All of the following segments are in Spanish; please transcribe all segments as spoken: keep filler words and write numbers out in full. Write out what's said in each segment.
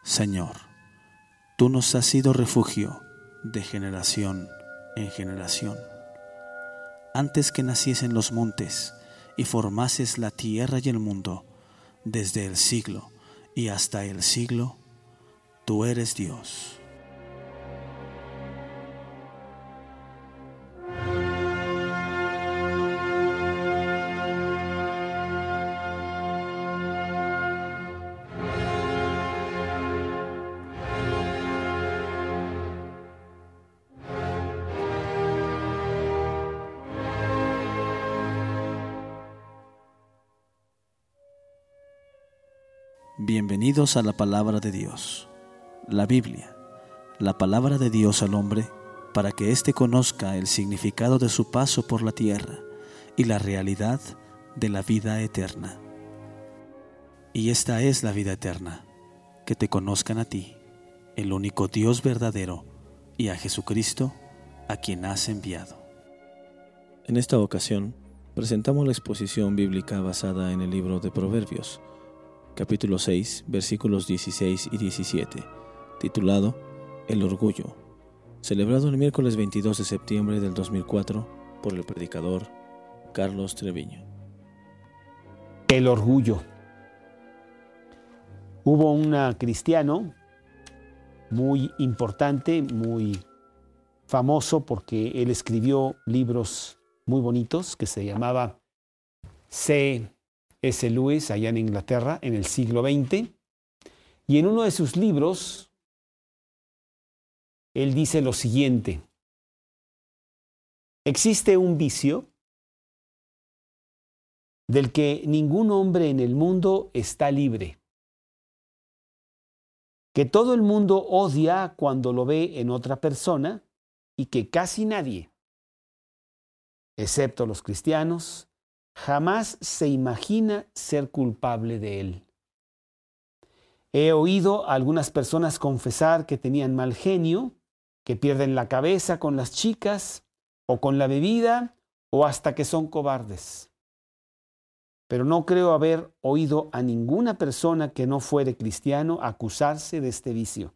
Señor, tú nos has sido refugio de generación en generación. Antes que naciesen los montes y formases la tierra y el mundo, desde el siglo y hasta el siglo, tú eres Dios. Bienvenidos a la palabra de Dios, la Biblia, la palabra de Dios al hombre, para que éste conozca el significado de su paso por la tierra y la realidad de la vida eterna. Y esta es la vida eterna, que te conozcan a ti, el único Dios verdadero, y a Jesucristo, a quien has enviado. En esta ocasión, presentamos la exposición bíblica basada en el libro de Proverbios, capítulo seis, versículos dieciséis y diecisiete, titulado El orgullo, celebrado el miércoles veintidós de septiembre del dos mil cuatro por el predicador Carlos Treviño. El orgullo. Hubo un cristiano muy importante, muy famoso, porque él escribió libros muy bonitos que se llamaba C S Lewis, allá en Inglaterra, en el siglo veinte. Y en uno de sus libros, él dice lo siguiente: existe un vicio del que ningún hombre en el mundo está libre, que todo el mundo odia cuando lo ve en otra persona y que casi nadie, excepto los cristianos, jamás se imagina ser culpable de él. He oído a algunas personas confesar que tenían mal genio, que pierden la cabeza con las chicas o con la bebida o hasta que son cobardes. Pero no creo haber oído a ninguna persona que no fuere cristiano acusarse de este vicio.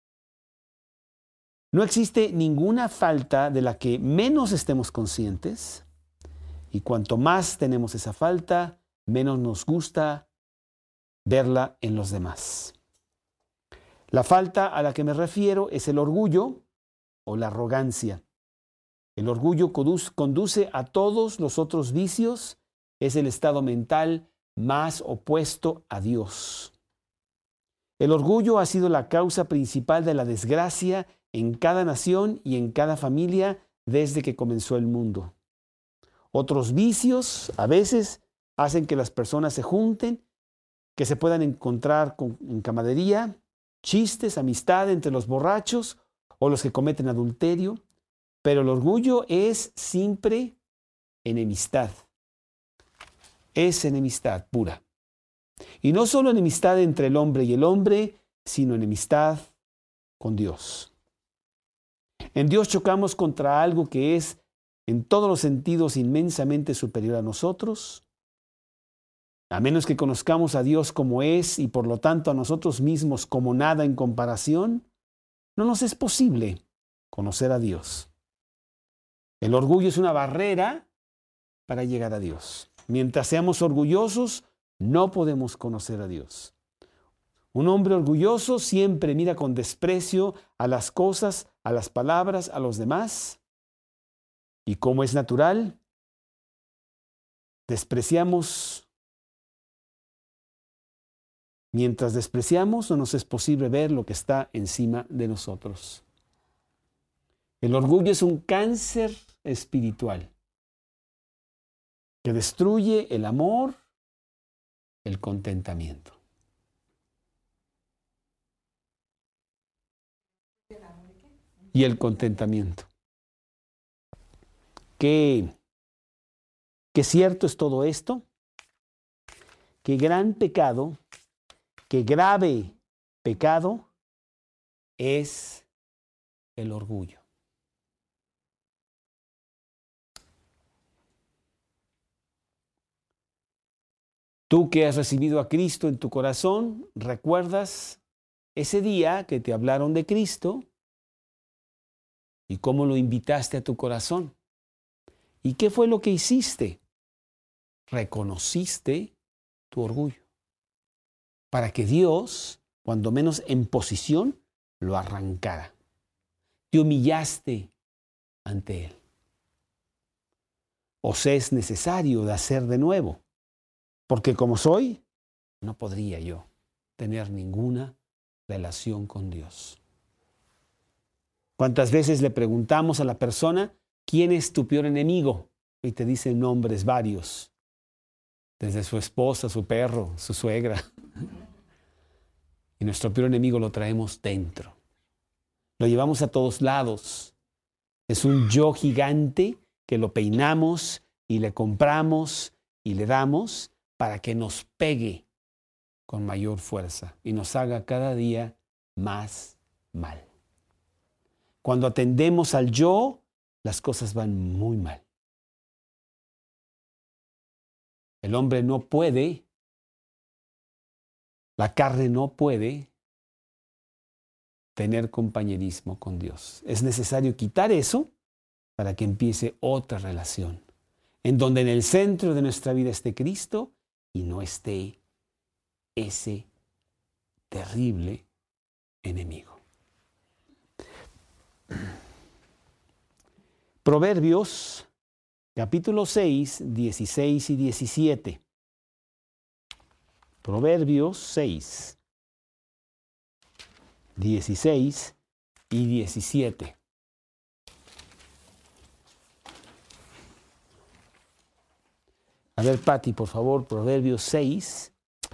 No existe ninguna falta de la que menos estemos conscientes, y cuanto más tenemos esa falta, menos nos gusta verla en los demás. La falta a la que me refiero es el orgullo o la arrogancia. El orgullo conduce a todos los otros vicios, es el estado mental más opuesto a Dios. El orgullo ha sido la causa principal de la desgracia en cada nación y en cada familia desde que comenzó el mundo. Otros vicios a veces hacen que las personas se junten, que se puedan encontrar con, en camaradería, chistes, amistad entre los borrachos o los que cometen adulterio, pero el orgullo es siempre enemistad. Es enemistad pura. Y no solo enemistad entre el hombre y el hombre, sino enemistad con Dios. En Dios chocamos contra algo que es en todos los sentidos inmensamente superior a nosotros. A menos que conozcamos a Dios como es y por lo tanto a nosotros mismos como nada en comparación, no nos es posible conocer a Dios. El orgullo es una barrera para llegar a Dios. Mientras seamos orgullosos, no podemos conocer a Dios. Un hombre orgulloso siempre mira con desprecio a las cosas, a las palabras, a los demás. Y como es natural, despreciamos. Mientras despreciamos, no nos es posible ver lo que está encima de nosotros. El orgullo es un cáncer espiritual que destruye el amor, el contentamiento. Y el contentamiento. ¿Qué, qué cierto es todo esto? Qué gran pecado, qué grave pecado es el orgullo. Tú que has recibido a Cristo en tu corazón, recuerdas ese día que te hablaron de Cristo y cómo lo invitaste a tu corazón. ¿Y qué fue lo que hiciste? Reconociste tu orgullo para que Dios, cuando menos en posición, lo arrancara. Te humillaste ante Él. Os es necesario de hacer de nuevo, porque como soy, no podría yo tener ninguna relación con Dios. ¿Cuántas veces le preguntamos a la persona, ¿quién es tu peor enemigo? Y te dicen nombres varios, desde su esposa, su perro, su suegra. Y nuestro peor enemigo lo traemos dentro. Lo llevamos a todos lados. Es un yo gigante que lo peinamos y le compramos y le damos para que nos pegue con mayor fuerza y nos haga cada día más mal. Cuando atendemos al yo, las cosas van muy mal. El hombre no puede, la carne no puede tener compañerismo con Dios. Es necesario quitar eso para que empiece otra relación, en donde en el centro de nuestra vida esté Cristo y no esté ese terrible enemigo. Proverbios, capítulo seis, dieciséis y diecisiete. Proverbios seis, dieciséis y diecisiete. A ver, Pati, por favor, Proverbios seis.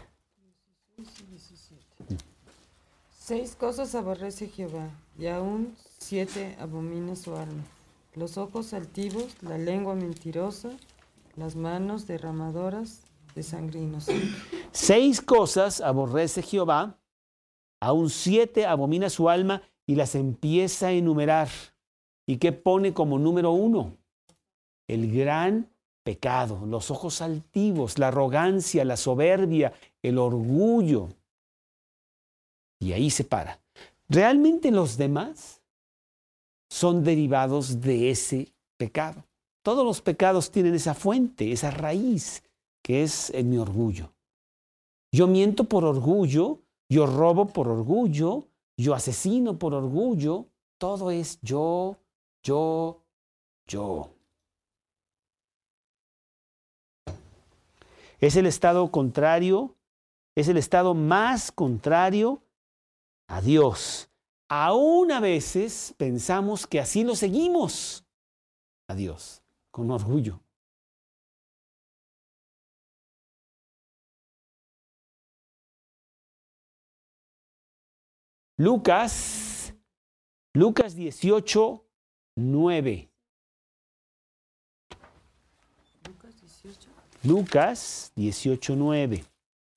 Seis cosas aborrece Jehová, y aún siete abomina su alma: los ojos altivos, la lengua mentirosa, las manos derramadoras de sangre inocente. Seis cosas aborrece Jehová, aún siete abomina su alma, y las empieza a enumerar. ¿Y qué pone como número uno? El gran pecado, los ojos altivos, la arrogancia, la soberbia, el orgullo. Y ahí se para. Realmente los demás son derivados de ese pecado. Todos los pecados tienen esa fuente, esa raíz, que es en mi orgullo. Yo miento por orgullo, yo robo por orgullo, yo asesino por orgullo. Todo es yo, yo, yo. Es el estado contrario, es el estado más contrario a Dios. Aún a veces pensamos que así lo seguimos a Dios, con orgullo. Lucas, Lucas dieciocho, nueve. Lucas dieciocho. Lucas dieciocho, nueve.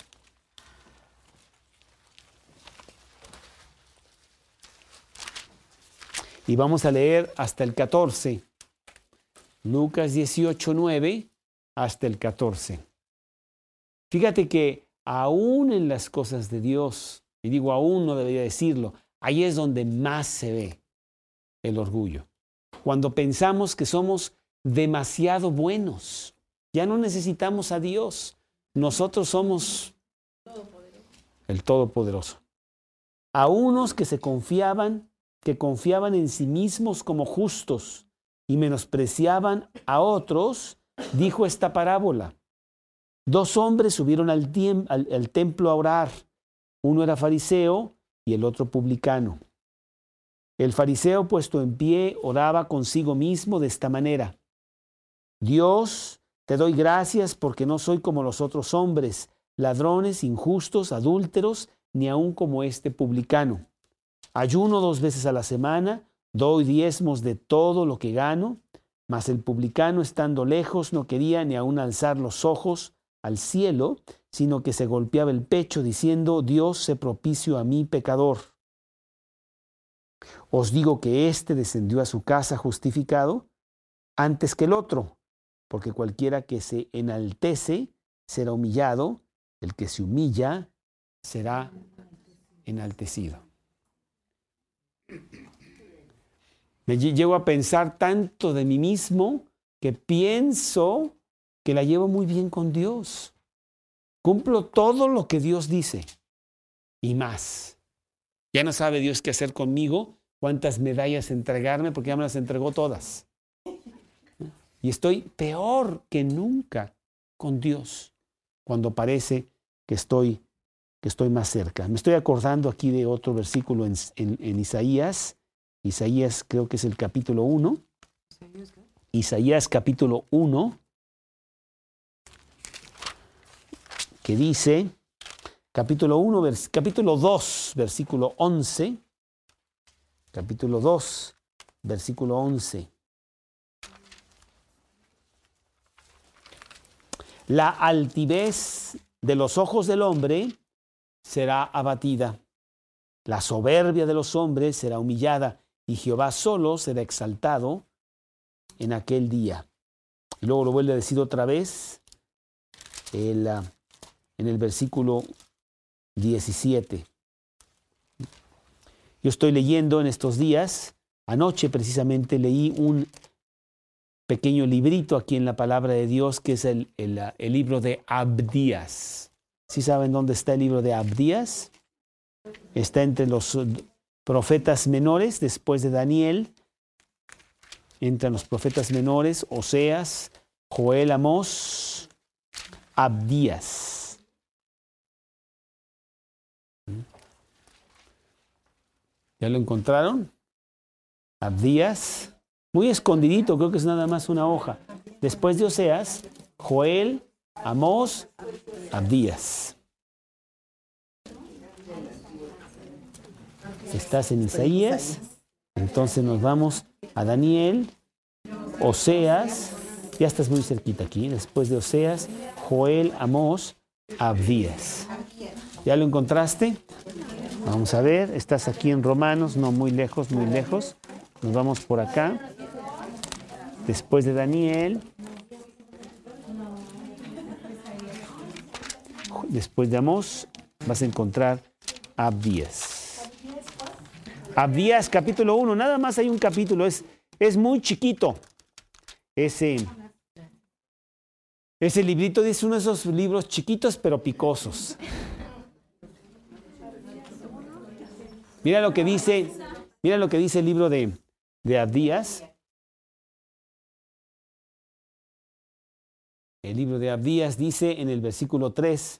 Y vamos a leer hasta el catorce. Lucas dieciocho, nueve hasta el catorce. Fíjate que aún en las cosas de Dios, y digo aún, no debería decirlo, ahí es donde más se ve el orgullo. Cuando pensamos que somos demasiado buenos, ya no necesitamos a Dios. Nosotros somos el Todopoderoso. A unos que se confiaban, que confiaban en sí mismos como justos y menospreciaban a otros, dijo esta parábola. Dos hombres subieron al, tiem- al, al templo a orar. Uno era fariseo y el otro publicano. El fariseo, puesto en pie, oraba consigo mismo de esta manera: Dios, te doy gracias porque no soy como los otros hombres, ladrones, injustos, adúlteros, ni aun como este publicano. Ayuno dos veces a la semana, doy diezmos de todo lo que gano, mas el publicano, estando lejos, no quería ni aun alzar los ojos al cielo, sino que se golpeaba el pecho diciendo: Dios, sé propicio a mí, pecador. Os digo que éste descendió a su casa justificado antes que el otro, porque cualquiera que se enaltece será humillado, el que se humilla será enaltecido. Me llego a pensar tanto de mí mismo que pienso que la llevo muy bien con Dios. Cumplo todo lo que Dios dice y más. Ya no sabe Dios qué hacer conmigo, cuántas medallas entregarme, porque ya me las entregó todas. Y estoy peor que nunca con Dios cuando parece que estoy, que estoy más cerca. Me estoy acordando aquí de otro versículo en, en, en Isaías. Isaías creo que es el capítulo uno. Isaías capítulo uno, que dice, capítulo uno, vers, capítulo dos, versículo once. Capítulo dos, versículo once. La altivez de los ojos del hombre será abatida, la soberbia de los hombres será humillada, y Jehová solo será exaltado en aquel día. Y luego lo vuelve a decir otra vez el, uh, en el versículo diecisiete. Yo estoy leyendo en estos días, anoche precisamente leí un pequeño librito aquí en la palabra de Dios, que es el, el, el libro de Abdías. ¿Sí saben dónde está el libro de Abdías? Está entre los profetas menores, después de Daniel. Entran los profetas menores, Oseas, Joel, Amós, Abdías. ¿Ya lo encontraron? Abdías. Muy escondidito, creo que es nada más una hoja. Después de Oseas, Joel, Amós, Abdías. Si estás en Isaías, entonces nos vamos a Daniel, Oseas, ya estás muy cerquita aquí. Después de Oseas, Joel, Amós, Abdías. ¿Ya lo encontraste? Vamos a ver, estás aquí en Romanos, no muy lejos, muy lejos. Nos vamos por acá. Después de Daniel, después de Amós, vas a encontrar Abdías. Abdías, capítulo uno, nada más hay un capítulo, es, es muy chiquito. Ese, ese librito es uno de esos libros chiquitos pero picosos. Mira lo que dice, mira lo que dice el libro de, de Abdías. El libro de Abdías dice en el versículo tres.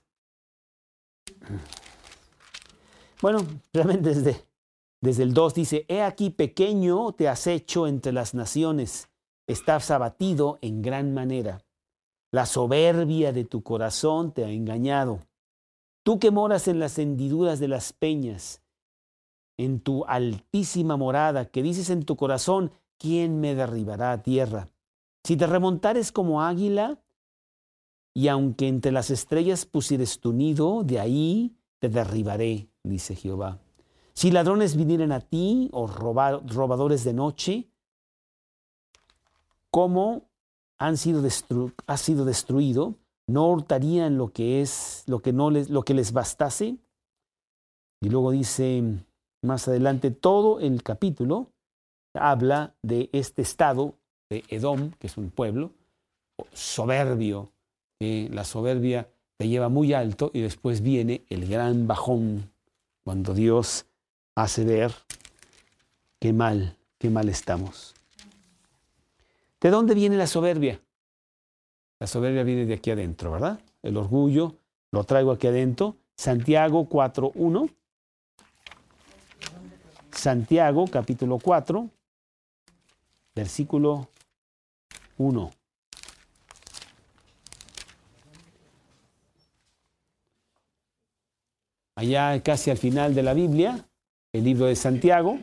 Bueno, realmente desde, desde el dos dice, he aquí pequeño te has hecho entre las naciones, estás abatido en gran manera. La soberbia de tu corazón te ha engañado. Tú que moras en las hendiduras de las peñas, en tu altísima morada, que dices en tu corazón, ¿quién me derribará a tierra? Si te remontares como águila, y aunque entre las estrellas pusieres tu nido, de ahí te derribaré, dice Jehová. Si ladrones vinieren a ti, o robar, robadores de noche, ¿cómo han sido destru- ha sido destruido? ¿No hurtarían lo que es, lo que no les, lo que les bastase? Y luego dice más adelante, todo el capítulo habla de este estado de Edom, que es un pueblo soberbio, que la soberbia te lleva muy alto y después viene el gran bajón cuando Dios hace ver qué mal, qué mal estamos. ¿De dónde viene la soberbia? La soberbia viene de aquí adentro, ¿verdad? El orgullo lo traigo aquí adentro. Santiago cuatro uno. Santiago capítulo cuatro, versículo uno. Allá casi al final de la Biblia, el libro de Santiago.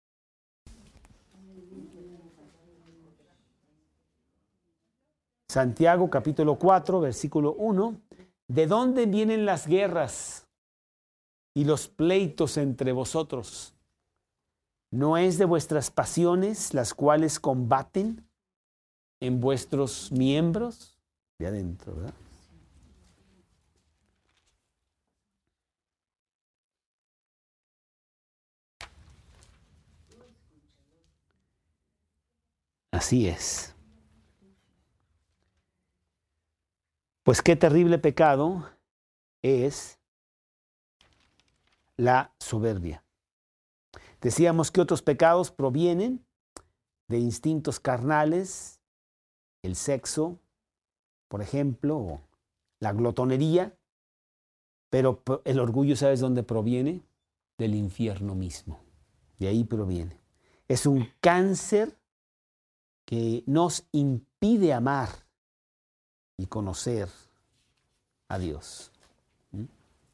Santiago capítulo cuatro, versículo uno. ¿De dónde vienen las guerras y los pleitos entre vosotros? ¿No es de vuestras pasiones las cuales combaten en vuestros miembros? De adentro, ¿verdad? Así es. Pues qué terrible pecado es la soberbia. Decíamos que otros pecados provienen de instintos carnales, el sexo, por ejemplo, o la glotonería, pero el orgullo, ¿sabes dónde proviene? Del infierno mismo. De ahí proviene. Es un cáncer que nos impide amar y conocer a Dios. ¿Mm?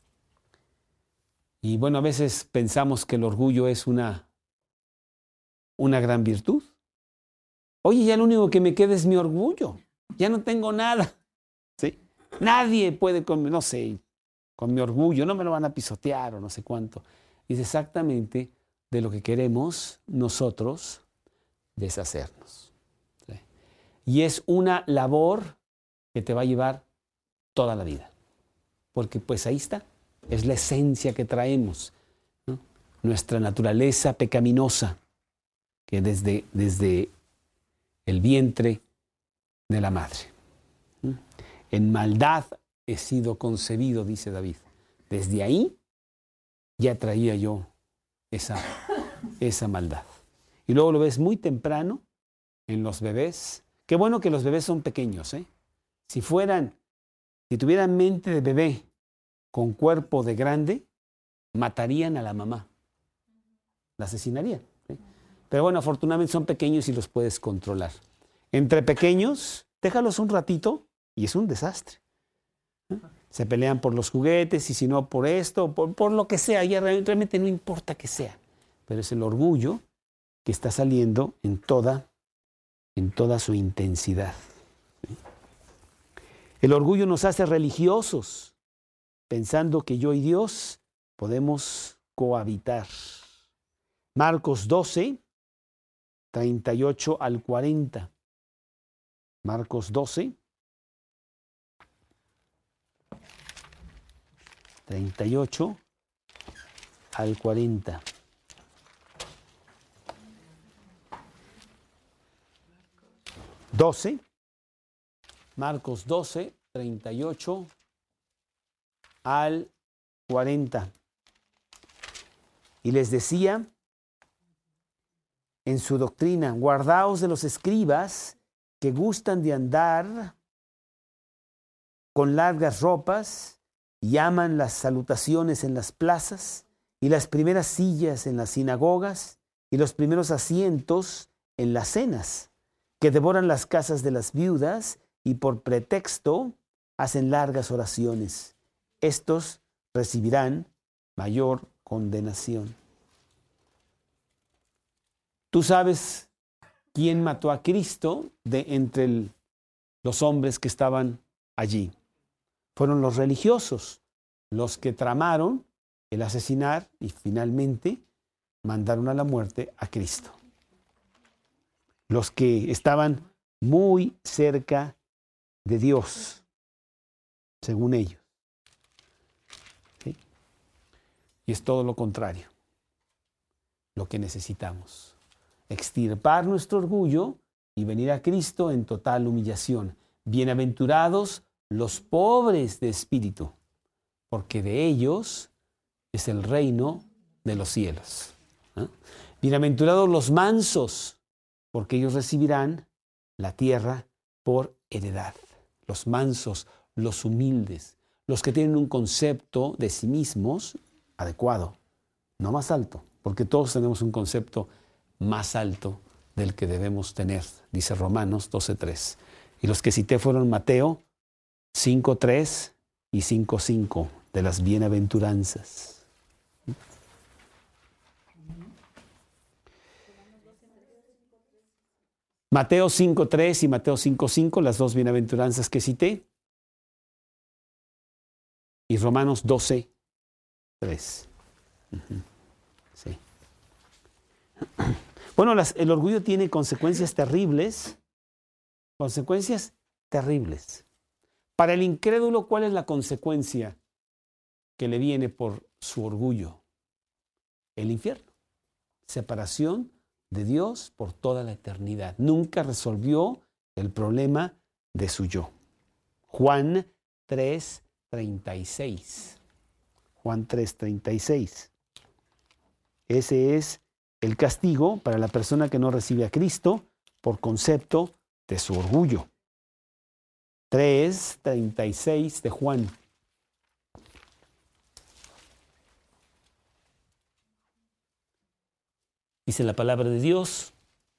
Y bueno, a veces pensamos que el orgullo es una, una gran virtud. Oye, ya lo único que me queda es mi orgullo. Ya no tengo nada. ¿Sí? Nadie puede con, no sé, con mi orgullo, no me lo van a pisotear o no sé cuánto. Es exactamente de lo que queremos nosotros deshacernos. ¿Sí? Y es una labor que te va a llevar toda la vida. Porque pues ahí está, es la esencia que traemos, ¿no? Nuestra naturaleza pecaminosa, que desde, desde el vientre de la madre. ¿Mm? En maldad he sido concebido, dice David. Desde ahí ya traía yo esa, esa maldad. Y luego lo ves muy temprano en los bebés. Qué bueno que los bebés son pequeños, ¿eh? Si fueran, si tuvieran mente de bebé con cuerpo de grande, matarían a la mamá. La asesinarían. ¿Sí? Pero bueno, afortunadamente son pequeños y los puedes controlar. Entre pequeños, déjalos un ratito y es un desastre. ¿Eh? Se pelean por los juguetes y si no por esto, por, por lo que sea, ya realmente no importa que sea. Pero es el orgullo que está saliendo en toda, en toda su intensidad. ¿Sí? El orgullo nos hace religiosos, pensando que yo y Dios podemos cohabitar. Marcos doce, treinta y ocho al cuarenta. Marcos doce, treinta y ocho al cuarenta. doce, Marcos doce, treinta y ocho al cuarenta. Y les decía en su doctrina, guardaos de los escribas que gustan de andar con largas ropas y aman las salutaciones en las plazas y las primeras sillas en las sinagogas y los primeros asientos en las cenas, que devoran las casas de las viudas y por pretexto hacen largas oraciones. Estos recibirán mayor condenación. Tú sabes quién mató a Cristo de entre el, los hombres que estaban allí. Fueron los religiosos, los que tramaron el asesinar y finalmente mandaron a la muerte a Cristo. Los que estaban muy cerca de Dios, según ellos. ¿Sí? Y es todo lo contrario, lo que necesitamos. Extirpar nuestro orgullo y venir a Cristo en total humillación. Bienaventurados los pobres de espíritu, porque de ellos es el reino de los cielos. ¿Eh? Bienaventurados los mansos, porque ellos recibirán la tierra por heredad. Los mansos, los humildes, los que tienen un concepto de sí mismos adecuado, no más alto, porque todos tenemos un concepto más alto del que debemos tener, dice Romanos doce tres. Y los que cité fueron Mateo cinco tres y cinco cinco de las bienaventuranzas. Mateo cinco tres y Mateo cinco cinco, las dos bienaventuranzas que cité. Y Romanos doce tres. Uh-huh. Sí. Bueno, las, el orgullo tiene consecuencias terribles. Consecuencias terribles. Para el incrédulo, ¿cuál es la consecuencia que le viene por su orgullo? El infierno. Separación de Dios por toda la eternidad. Nunca resolvió el problema de su yo. Juan tres treinta y seis. Juan tres treinta y seis. Ese es el castigo para la persona que no recibe a Cristo por concepto de su orgullo. tres treinta y seis de Juan. Dice la palabra de Dios: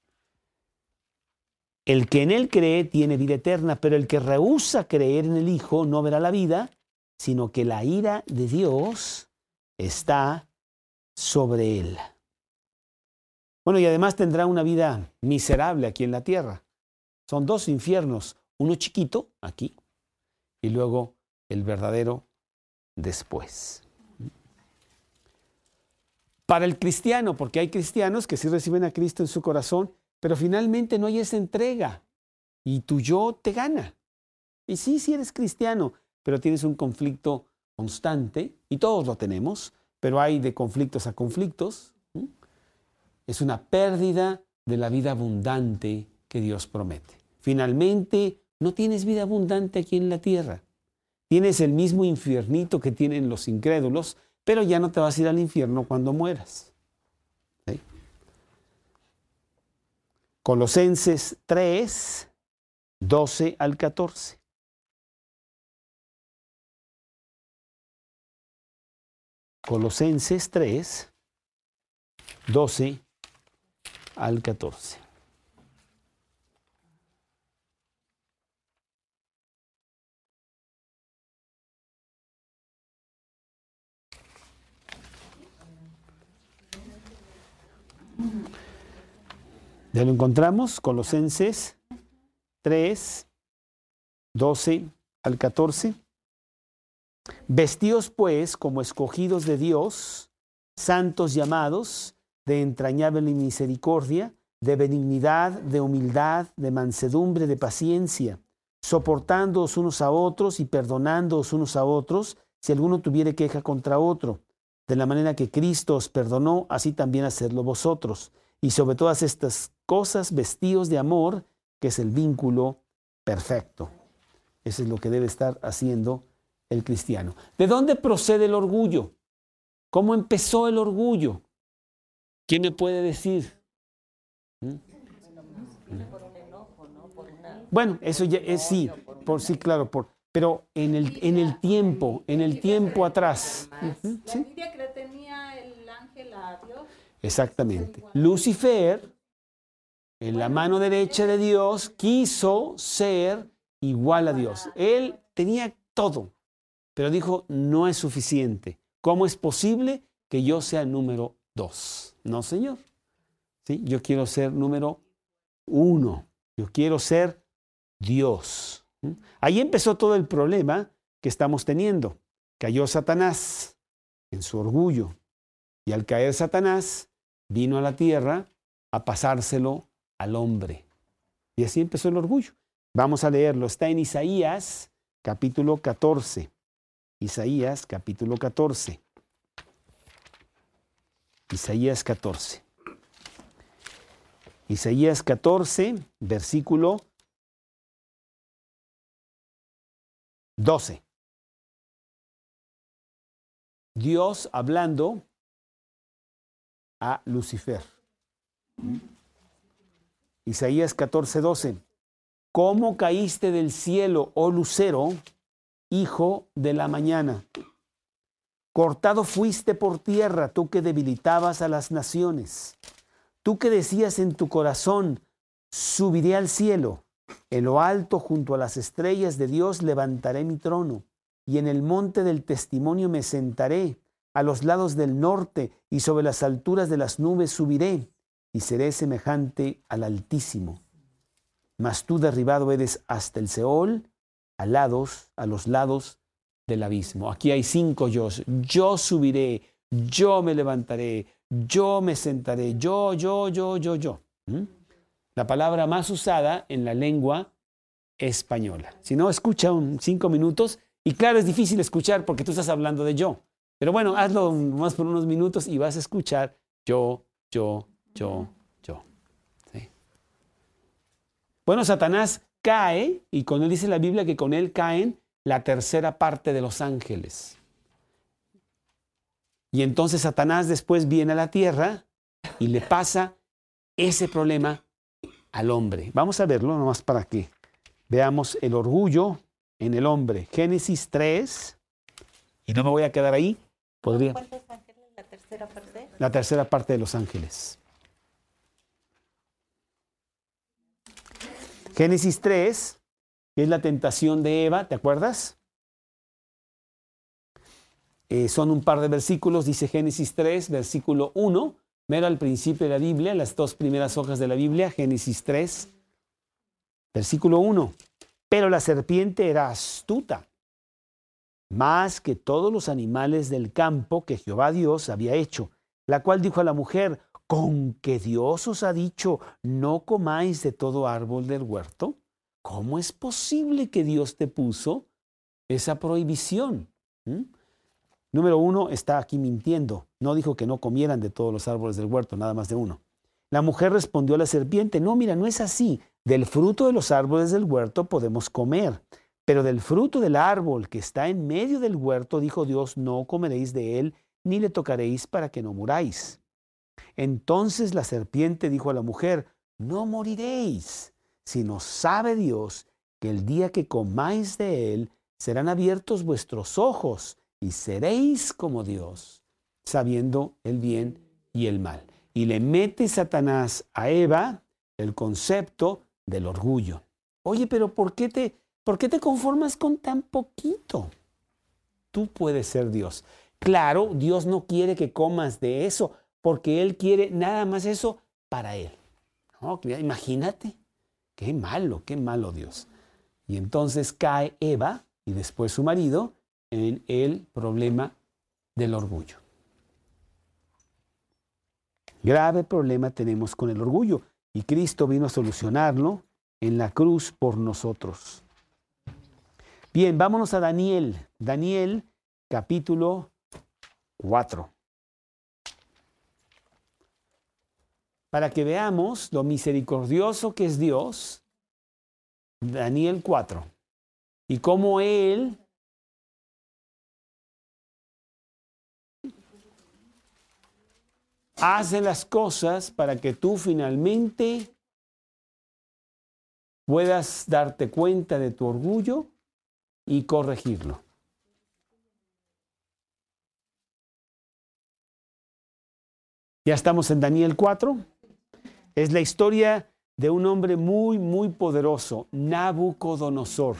el que en él cree tiene vida eterna, pero el que rehúsa creer en el Hijo no verá la vida, sino que la ira de Dios está sobre él. Bueno, y además tendrá una vida miserable aquí en la tierra. Son dos infiernos, uno chiquito aquí y luego el verdadero después. Para el cristiano, porque hay cristianos que sí reciben a Cristo en su corazón, pero finalmente no hay esa entrega y tu yo te gana. Y sí, sí eres cristiano, pero tienes un conflicto constante, y todos lo tenemos, pero hay de conflictos a conflictos. Es una pérdida de la vida abundante que Dios promete. Finalmente, no tienes vida abundante aquí en la tierra. Tienes el mismo infiernito que tienen los incrédulos, pero ya no te vas a ir al infierno cuando mueras. ¿Sí? Colosenses tres, doce al catorce. Colosenses tres, doce al catorce. Ya lo encontramos, Colosenses tres, doce al catorce. Vestíos pues como escogidos de Dios, santos llamados, de entrañable misericordia, de benignidad, de humildad, de mansedumbre, de paciencia, soportándoos unos a otros y perdonándoos unos a otros, si alguno tuviere queja contra otro. De la manera que Cristo os perdonó, así también hacedlo vosotros. Y sobre todas estas cosas, vestíos de amor, que es el vínculo perfecto. Eso es lo que debe estar haciendo el cristiano. ¿De dónde procede el orgullo? ¿Cómo empezó el orgullo? ¿Quién me puede decir? ¿Mm? Bueno, eso ya es sí, por sí, claro, por, pero en el, en el tiempo, en el tiempo atrás. Uh-huh, ¿sí? La envidia que le tenía el ángel a Dios. Exactamente. Lucifer, en la mano derecha de Dios, quiso ser igual a Dios. Él tenía todo, pero dijo, no es suficiente. ¿Cómo es posible que yo sea número dos? No, Señor. ¿Sí? Yo quiero ser número uno. Yo quiero ser Dios. ¿Mm? Ahí empezó todo el problema que estamos teniendo. Cayó Satanás en su orgullo. Y al caer Satanás, vino a la tierra a pasárselo al hombre. Y así empezó el orgullo. Vamos a leerlo. Está en Isaías, capítulo catorce. Isaías, capítulo catorce. Isaías catorce. Isaías catorce, versículo doce. Dios hablando a Lucifer. Isaías catorce, doce. ¿Cómo caíste del cielo, oh lucero, hijo de la mañana? Cortado fuiste por tierra, tú que debilitabas a las naciones. Tú que decías en tu corazón, subiré al cielo. En lo alto, junto a las estrellas de Dios, levantaré mi trono. Y en el monte del testimonio me sentaré. A los lados del norte y sobre las alturas de las nubes subiré. Y seré semejante al Altísimo. Mas tú derribado eres hasta el Seol, a lados, a los lados del abismo. Aquí hay cinco yos. Yo subiré, yo me levantaré, yo me sentaré, yo, yo, yo, yo, yo. ¿Mm? La palabra más usada en la lengua española. Si no, escucha un cinco minutos. Y claro, es difícil escuchar porque tú estás hablando de yo. Pero bueno, hazlo más por unos minutos y vas a escuchar yo, yo, yo, yo. Bueno, Satanás cae, y con él dice la Biblia que con él caen la tercera parte de los ángeles. Y entonces Satanás después viene a la tierra y le pasa ese problema al hombre. Vamos a verlo nomás para que veamos el orgullo en el hombre. Génesis tres, y no me voy a quedar ahí. Podría. ¿Cuántos ángeles? ¿La tercera parte? La tercera parte de los ángeles. Génesis tres, que es la tentación de Eva, ¿te acuerdas? Eh, son un par de versículos, dice Génesis tres, versículo uno. Mira al principio de la Biblia, las dos primeras hojas de la Biblia, Génesis tres, versículo uno. Pero la serpiente era astuta, más que todos los animales del campo que Jehová Dios había hecho, la cual dijo a la mujer: ¿con que Dios os ha dicho, no comáis de todo árbol del huerto? ¿Cómo es posible que Dios te puso esa prohibición? ¿Mm? Número uno, está aquí mintiendo. No dijo que no comieran de todos los árboles del huerto, nada más de uno. La mujer respondió a la serpiente: no, mira, no es así. Del fruto de los árboles del huerto podemos comer, pero del fruto del árbol que está en medio del huerto, dijo Dios, no comeréis de él, ni le tocaréis para que no muráis. Entonces la serpiente dijo a la mujer: no moriréis, sino sabe Dios que el día que comáis de él, serán abiertos vuestros ojos y seréis como Dios, sabiendo el bien y el mal. Y le mete Satanás a Eva el concepto del orgullo. Oye, pero ¿por qué te, por qué te conformas con tan poquito? Tú puedes ser Dios. Claro, Dios no quiere que comas de eso, porque Él quiere nada más eso para Él. ¿No? Imagínate, qué malo, qué malo Dios. Y entonces cae Eva y después su marido en el problema del orgullo. Grave problema tenemos con el orgullo y Cristo vino a solucionarlo en la cruz por nosotros. Bien, vámonos a Daniel. Daniel, capítulo cuatro. Para que veamos lo misericordioso que es Dios, Daniel cuatro, y cómo Él hace las cosas para que tú finalmente puedas darte cuenta de tu orgullo y corregirlo. Ya estamos en Daniel cuatro. Es la historia de un hombre muy, muy poderoso, Nabucodonosor.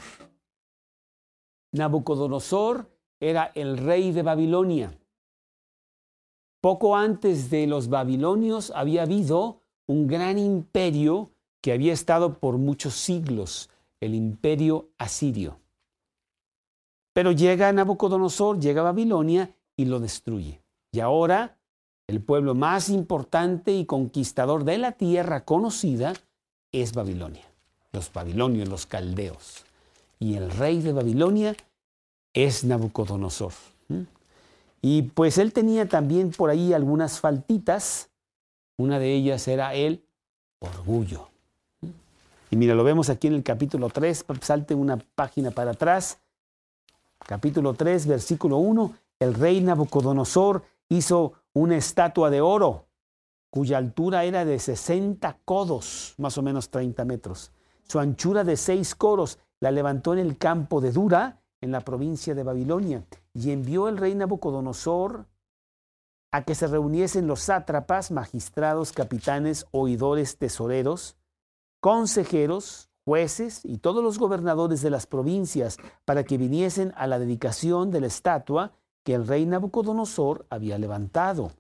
Nabucodonosor era el rey de Babilonia. Poco antes de los babilonios había habido un gran imperio que había estado por muchos siglos, el imperio asirio. Pero llega Nabucodonosor, llega a Babilonia y lo destruye. Y ahora el pueblo más importante y conquistador de la tierra conocida es Babilonia. Los babilonios, los caldeos. Y el rey de Babilonia es Nabucodonosor. ¿Mm? Y pues él tenía también por ahí algunas faltitas. Una de ellas era el orgullo. Y mira, lo vemos aquí en el capítulo tres. Salte una página para atrás. Capítulo tres, versículo uno. El rey Nabucodonosor hizo una estatua de oro, cuya altura era de sesenta codos, más o menos treinta metros. Su anchura de seis codos la levantó en el campo de Dura, en la provincia de Babilonia, y envió el rey Nabucodonosor a que se reuniesen los sátrapas, magistrados, capitanes, oidores, tesoreros, consejeros, jueces y todos los gobernadores de las provincias para que viniesen a la dedicación de la estatua que el rey Nabucodonosor había levantado.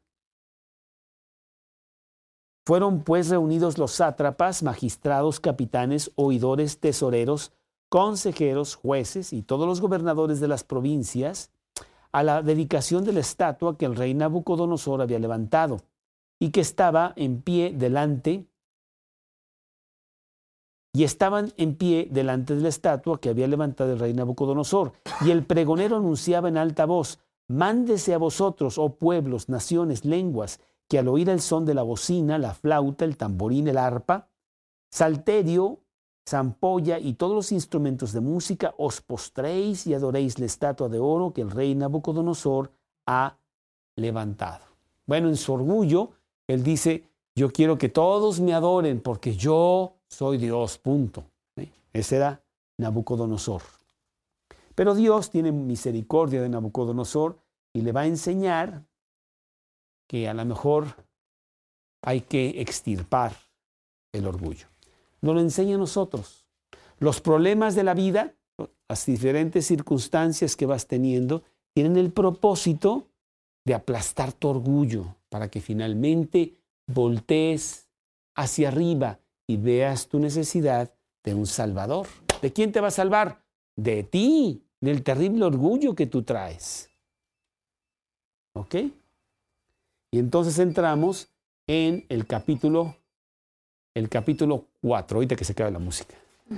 Fueron pues reunidos los sátrapas, magistrados, capitanes, oidores, tesoreros, consejeros, jueces y todos los gobernadores de las provincias a la dedicación de la estatua que el rey Nabucodonosor había levantado y que estaba en pie delante y estaban en pie delante de la estatua que había levantado el rey Nabucodonosor. Y el pregonero anunciaba en alta voz: mándese a vosotros, oh pueblos, naciones, lenguas, que al oír el son de la bocina, la flauta, el tamborín, el arpa, salterio zampolla y todos los instrumentos de música, os postréis y adoréis la estatua de oro que el rey Nabucodonosor ha levantado. Bueno, en su orgullo, él dice, yo quiero que todos me adoren porque yo soy Dios, punto. ¿Sí? Ese era Nabucodonosor. Pero Dios tiene misericordia de Nabucodonosor y le va a enseñar que a lo mejor hay que extirpar el orgullo. Nos lo enseña a nosotros. Los problemas de la vida, las diferentes circunstancias que vas teniendo, tienen el propósito de aplastar tu orgullo para que finalmente voltees hacia arriba y veas tu necesidad de un Salvador. ¿De quién te va a salvar? De ti, del terrible orgullo que tú traes. ¿Ok? Y entonces entramos en el capítulo, el capítulo cuatro, ahorita que se acabe la música.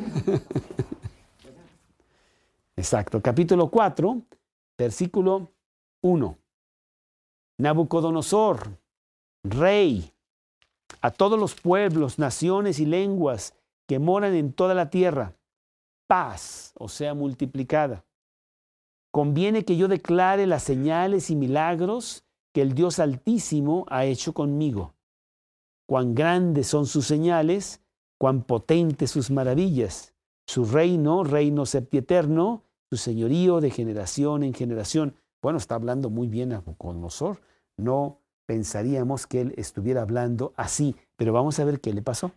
Exacto, capítulo cuatro, versículo uno. Nabucodonosor, rey, a todos los pueblos, naciones y lenguas que moran en toda la tierra, paz, o sea, multiplicada. Conviene que yo declare las señales y milagros que el Dios Altísimo ha hecho conmigo. Cuán grandes son sus señales, cuán potentes sus maravillas. Su reino, reino septieterno, su señorío de generación en generación. Bueno, está hablando muy bien Nabucodonosor. No pensaríamos que él estuviera hablando así, pero vamos a ver qué le pasó.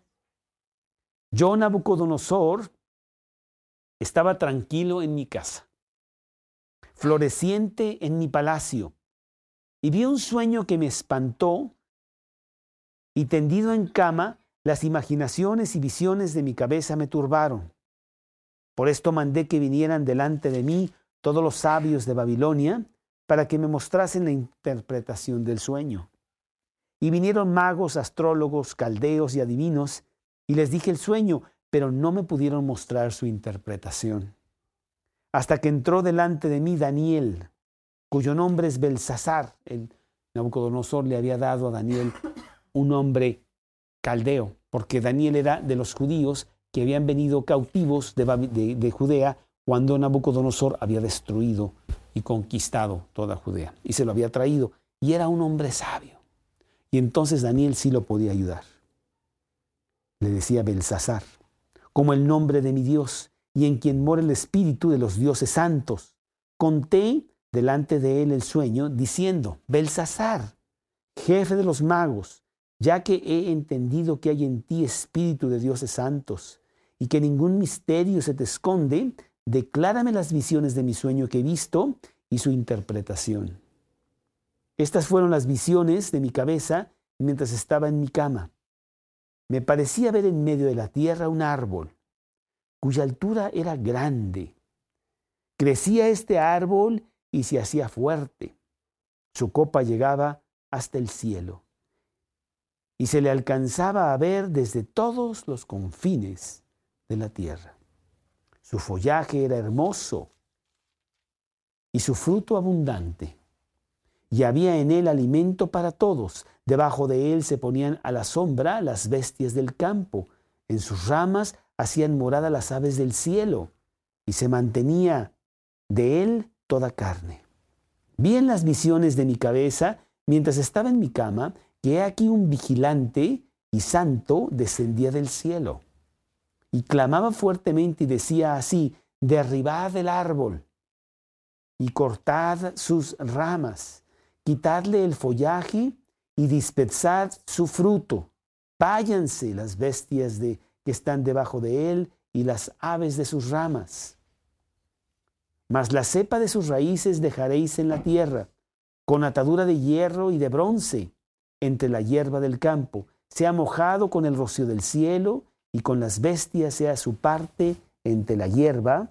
Yo, Nabucodonosor, estaba tranquilo en mi casa, floreciente en mi palacio, y vi un sueño que me espantó, y tendido en cama, las imaginaciones y visiones de mi cabeza me turbaron. Por esto mandé que vinieran delante de mí todos los sabios de Babilonia, para que me mostrasen la interpretación del sueño. Y vinieron magos, astrólogos, caldeos y adivinos, y les dije el sueño, pero no me pudieron mostrar su interpretación. Hasta que entró delante de mí Daniel, cuyo nombre es Belsasar. El Nabucodonosor le había dado a Daniel un nombre caldeo, porque Daniel era de los judíos que habían venido cautivos de, de, de Judea cuando Nabucodonosor había destruido y conquistado toda Judea, y se lo había traído, y era un hombre sabio. Y entonces Daniel sí lo podía ayudar. Le decía Belsasar, como el nombre de mi Dios, y en quien mora el espíritu de los dioses santos. Conté delante de él el sueño, diciendo, Belsasar, jefe de los magos, ya que he entendido que hay en ti espíritu de dioses santos, y que ningún misterio se te esconde, declárame las visiones de mi sueño que he visto y su interpretación. Estas fueron las visiones de mi cabeza mientras estaba en mi cama. Me parecía ver en medio de la tierra un árbol, cuya altura era grande. Crecía este árbol y se hacía fuerte. Su copa llegaba hasta el cielo, y se le alcanzaba a ver desde todos los confines de la tierra. Su follaje era hermoso y su fruto abundante, y había en él alimento para todos. Debajo de él se ponían a la sombra las bestias del campo, en sus ramas hacían morada las aves del cielo, y se mantenía de él toda carne. Vi en las visiones de mi cabeza, mientras estaba en mi cama, que he aquí un vigilante y santo descendía del cielo. Y clamaba fuertemente y decía así, derribad el árbol y cortad sus ramas, quitadle el follaje y dispersad su fruto. Váyanse las bestias de, que están debajo de él y las aves de sus ramas. Mas la cepa de sus raíces dejaréis en la tierra, con atadura de hierro y de bronce, entre la hierba del campo. Sea mojado con el rocío del cielo, y con las bestias sea su parte entre la hierba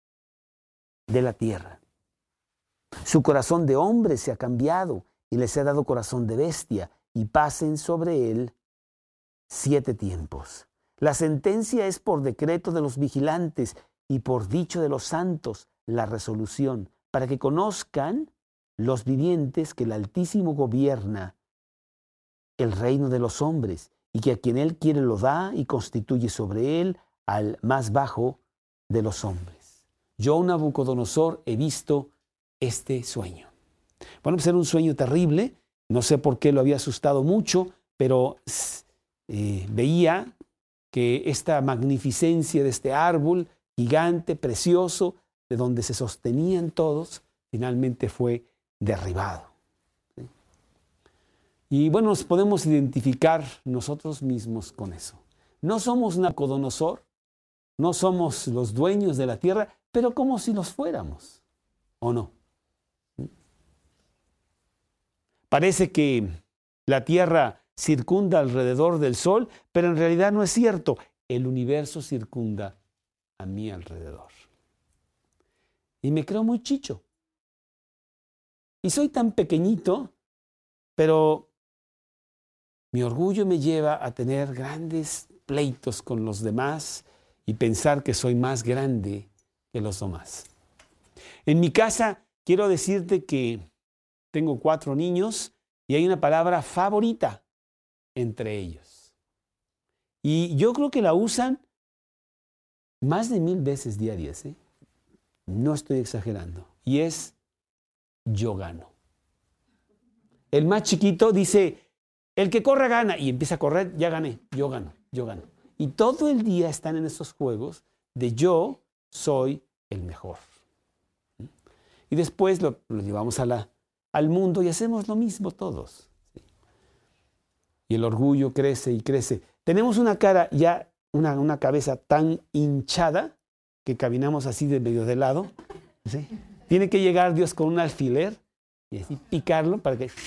de la tierra. Su corazón de hombre se ha cambiado, y les ha dado corazón de bestia, y pasen sobre él siete tiempos. La sentencia es por decreto de los vigilantes, y por dicho de los santos, la resolución, para que conozcan los vivientes que el Altísimo gobierna el reino de los hombres, y que a quien él quiere lo da y constituye sobre él al más bajo de los hombres. Yo, Nabucodonosor, he visto este sueño. Bueno, pues era un sueño terrible. No sé por qué lo había asustado mucho, pero eh, veía que esta magnificencia de este árbol gigante, precioso, de donde se sostenían todos, finalmente fue derribado. ¿Sí? Y bueno, nos podemos identificar nosotros mismos con eso. No somos Nabucodonosor, no somos los dueños de la tierra, pero como si los fuéramos, ¿o no? ¿Sí? Parece que la tierra circunda alrededor del sol, pero en realidad no es cierto. El universo circunda a mi alrededor. Y me creo muy chicho. Y soy tan pequeñito, pero mi orgullo me lleva a tener grandes pleitos con los demás y pensar que soy más grande que los demás. En mi casa quiero decirte que tengo cuatro niños y hay una palabra favorita entre ellos. Y yo creo que la usan más de mil veces diarias, ¿eh? No estoy exagerando. Y es yo gano. El más chiquito dice, el que corra gana. Y empieza a correr, ya gané, yo gano, yo gano. Y todo el día están en esos juegos de yo soy el mejor. Y después lo, lo llevamos a la, al mundo y hacemos lo mismo todos. Y el orgullo crece y crece. Tenemos una cara ya, una, una cabeza tan hinchada que caminamos así de medio de lado. ¿Sí? Tiene que llegar Dios con un alfiler y así picarlo para que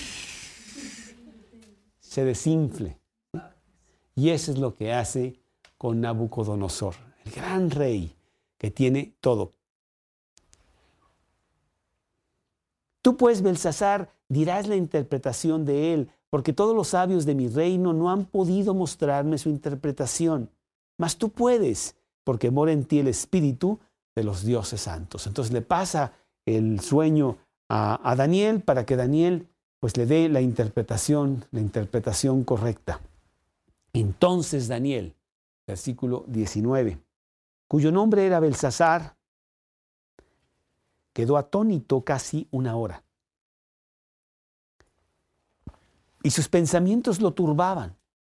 se desinfle. ¿Sí? Y eso es lo que hace con Nabucodonosor, el gran rey que tiene todo. Tú pues, Belsasar, dirás la interpretación de él, porque todos los sabios de mi reino no han podido mostrarme su interpretación. Mas tú puedes, porque mora en ti el espíritu de los dioses santos. Entonces le pasa el sueño a, a Daniel para que Daniel pues le dé la interpretación, la interpretación correcta. Entonces Daniel, versículo diecinueve, cuyo nombre era Belsasar, quedó atónito casi una hora. Y sus pensamientos lo turbaban.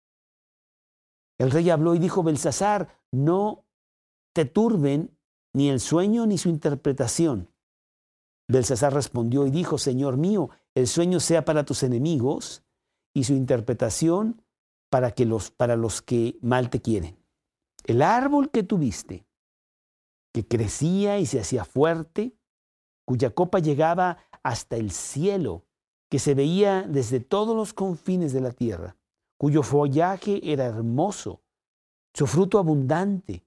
El rey habló y dijo, Belsasar, no te turben ni el sueño ni su interpretación. Belsasar respondió y dijo, Señor mío, el sueño sea para tus enemigos y su interpretación para, que los, para los que mal te quieren. El árbol que tuviste, que crecía y se hacía fuerte, cuya copa llegaba hasta el cielo, que se veía desde todos los confines de la tierra, cuyo follaje era hermoso, su fruto abundante,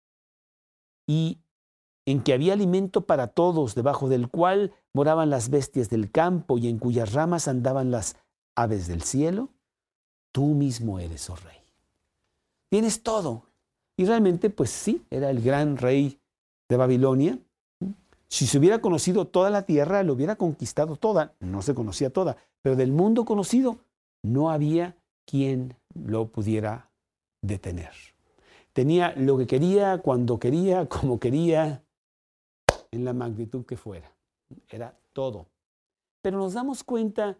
y en que había alimento para todos, debajo del cual moraban las bestias del campo y en cuyas ramas andaban las aves del cielo, tú mismo eres, oh rey. Tienes todo. Y realmente, pues sí, era el gran rey de Babilonia. Si se hubiera conocido toda la tierra, lo hubiera conquistado toda. No se conocía toda, pero del mundo conocido no había quien lo pudiera detener. Tenía lo que quería, cuando quería, como quería, en la magnitud que fuera. Era todo. Pero nos damos cuenta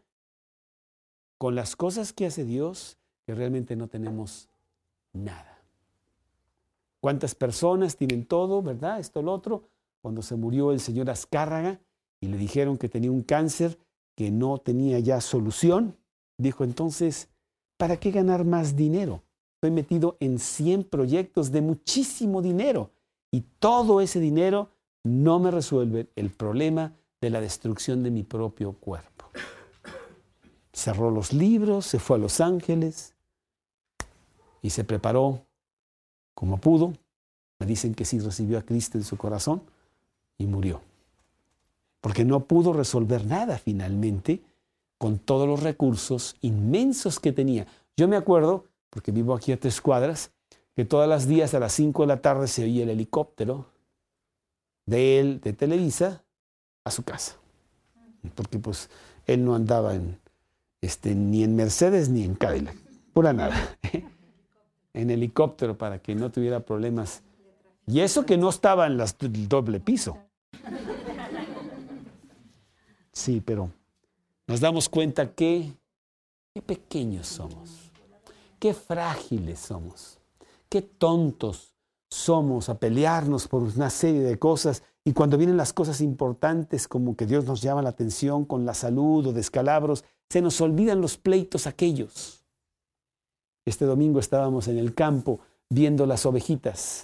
con las cosas que hace Dios que realmente no tenemos nada. ¿Cuántas personas tienen todo, verdad? Esto, lo otro. Cuando se murió el señor Azcárraga y le dijeron que tenía un cáncer que no tenía ya solución, dijo entonces, ¿para qué ganar más dinero? Estoy metido en cien proyectos de muchísimo dinero y todo ese dinero no me resuelve el problema de la destrucción de mi propio cuerpo. Cerró los libros, se fue a Los Ángeles y se preparó como pudo. Me dicen que sí recibió a Cristo en su corazón. Y murió. Porque no pudo resolver nada finalmente con todos los recursos inmensos que tenía. Yo me acuerdo, porque vivo aquí a tres cuadras, que todas las días a las cinco de la tarde se oía el helicóptero de él, de Televisa, a su casa. Porque pues él no andaba en, este, ni en Mercedes ni en Cadillac. Pura nada. en helicóptero para que no tuviera problemas. Y eso que no estaba en las- el doble piso. Sí, pero nos damos cuenta que qué pequeños somos, qué frágiles somos, qué tontos somos a pelearnos por una serie de cosas, y cuando vienen las cosas importantes como que Dios nos llama la atención con la salud o descalabros, se nos olvidan los pleitos aquellos. Este domingo estábamos en el campo viendo las ovejitas,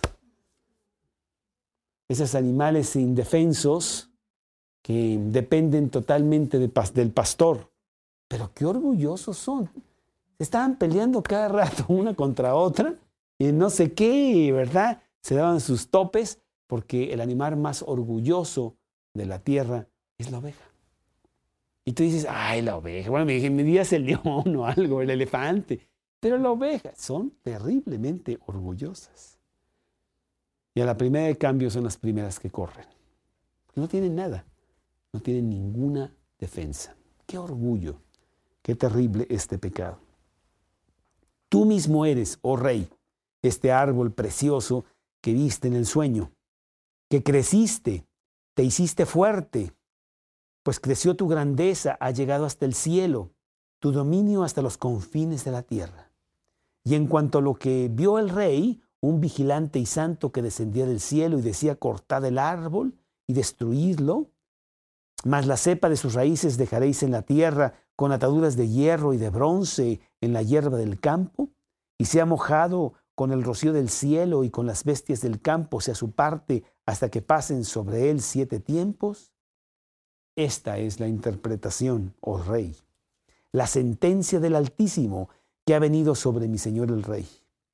esos animales indefensos que dependen totalmente de pas- del pastor. Pero qué orgullosos son. Estaban peleando cada rato una contra otra y no sé qué, ¿verdad? Se daban sus topes porque el animal más orgulloso de la tierra es la oveja. Y tú dices, ay, la oveja. Bueno, me dije, me digas el león o algo, el elefante. Pero la oveja son terriblemente orgullosas. Y a la primera de cambio son las primeras que corren. No tienen nada. No tienen ninguna defensa. Qué orgullo. Qué terrible este pecado. Tú mismo eres, oh rey, este árbol precioso que viste en el sueño, que creciste, te hiciste fuerte, pues creció tu grandeza, ha llegado hasta el cielo, tu dominio hasta los confines de la tierra. Y en cuanto a lo que vio el rey, un vigilante y santo que descendía del cielo y decía, cortad el árbol y destruidlo, mas la cepa de sus raíces dejaréis en la tierra con ataduras de hierro y de bronce en la hierba del campo, y sea mojado con el rocío del cielo y con las bestias del campo sea su parte hasta que pasen sobre él siete tiempos. Esta es la interpretación, oh rey, la sentencia del Altísimo que ha venido sobre mi señor el rey,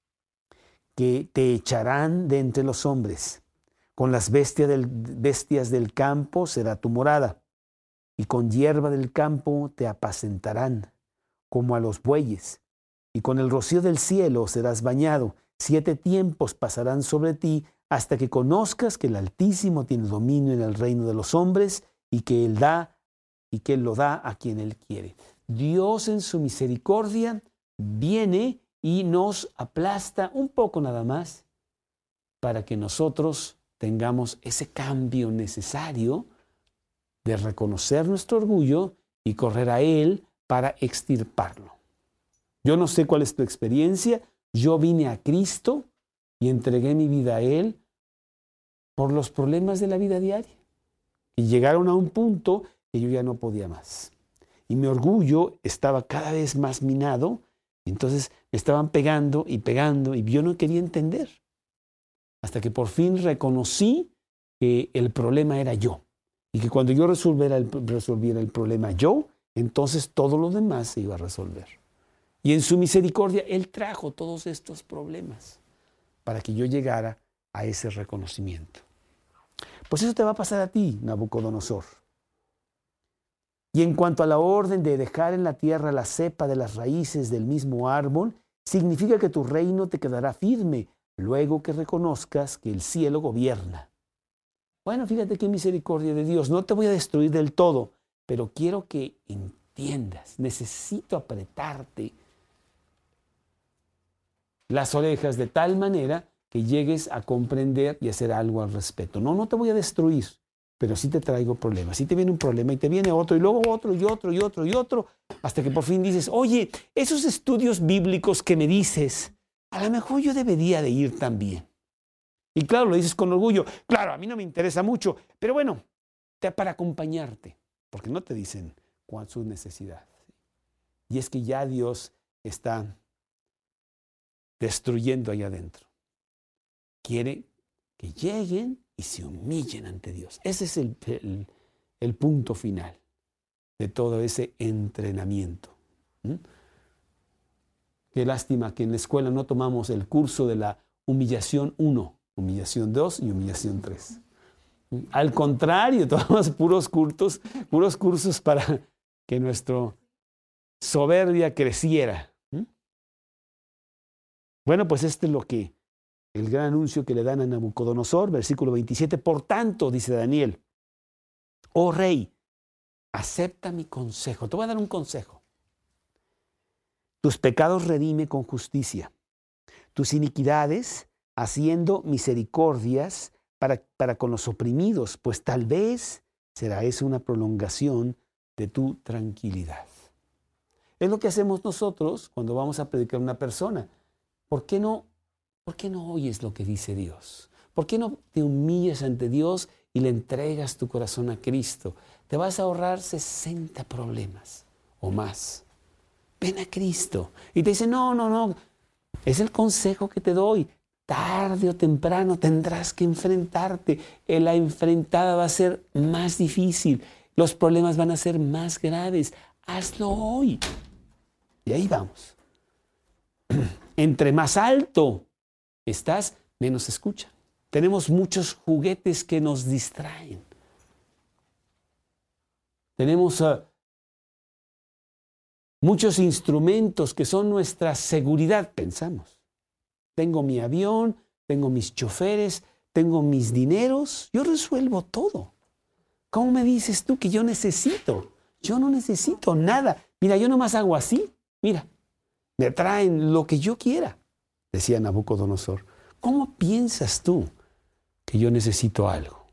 que te echarán de entre los hombres, con las bestias del, bestias del campo será tu morada, y con hierba del campo te apacentarán, como a los bueyes, y con el rocío del cielo serás bañado. Siete tiempos pasarán sobre ti hasta que conozcas que el Altísimo tiene dominio en el reino de los hombres y que Él da y que Él lo da a quien Él quiere. Dios en su misericordia viene y nos aplasta un poco nada más para que nosotros tengamos ese cambio necesario de reconocer nuestro orgullo y correr a Él para extirparlo. Yo no sé cuál es tu experiencia. Yo vine a Cristo y entregué mi vida a Él por los problemas de la vida diaria. Y llegaron a un punto que yo ya no podía más. Y mi orgullo estaba cada vez más minado. Entonces me estaban pegando y pegando y yo no quería entender. Hasta que por fin reconocí que el problema era yo. Y que cuando yo resolviera el, resolviera el problema yo, entonces todo lo demás se iba a resolver. Y en su misericordia, Él trajo todos estos problemas para que yo llegara a ese reconocimiento. Pues eso te va a pasar a ti, Nabucodonosor. Y en cuanto a la orden de dejar en la tierra la cepa de las raíces del mismo árbol, significa que tu reino te quedará firme luego que reconozcas que el cielo gobierna. Bueno, fíjate qué misericordia de Dios. No te voy a destruir del todo, pero quiero que entiendas. Necesito apretarte las orejas de tal manera que llegues a comprender y hacer algo al respecto. No, no te voy a destruir, pero sí te traigo problemas. Sí te viene un problema y te viene otro y luego otro y otro y otro y otro, hasta que por fin dices, oye, esos estudios bíblicos que me dices, a lo mejor yo debería de ir también. Y claro, lo dices con orgullo. Claro, a mí no me interesa mucho, pero bueno, te, para acompañarte, porque no te dicen cuál es su necesidad. Y es que ya Dios está destruyendo allá adentro. Quiere que lleguen y se humillen ante Dios. Ese es el, el, el punto final de todo ese entrenamiento. ¿Mm? Qué lástima que en la escuela no tomamos el curso de la humillación uno, humillación dos y humillación tres. Al contrario, tomamos puros cursos, puros cursos para que nuestra soberbia creciera. ¿Mm? Bueno, pues este es lo que el gran anuncio que le dan a Nabucodonosor, versículo veintisiete. Por tanto, dice Daniel, oh rey, acepta mi consejo. Te voy a dar un consejo. Tus pecados redime con justicia. tus iniquidades, haciendo misericordias para, para con los oprimidos, pues tal vez será eso una prolongación de tu tranquilidad. Es lo que hacemos nosotros cuando vamos a predicar a una persona. ¿Por qué no, por qué no oyes lo que dice Dios? ¿Por qué no te humillas ante Dios y le entregas tu corazón a Cristo? Te vas a ahorrar sesenta problemas o más. Ven a Cristo. Y te dice, no, no, no. Es el consejo que te doy. Tarde o temprano tendrás que enfrentarte. La enfrentada va a ser más difícil. Los problemas van a ser más graves. Hazlo hoy. Y ahí vamos. Entre más alto estás, menos escucha. Tenemos muchos juguetes que nos distraen. Tenemos uh, muchos instrumentos que son nuestra seguridad, pensamos. Tengo mi avión, tengo mis choferes, tengo mis dineros, yo resuelvo todo. ¿Cómo me dices tú que yo necesito? Yo no necesito nada. Mira, yo nomás hago así. Mira, me traen lo que yo quiera, decía Nabucodonosor. ¿Cómo piensas tú que yo necesito algo?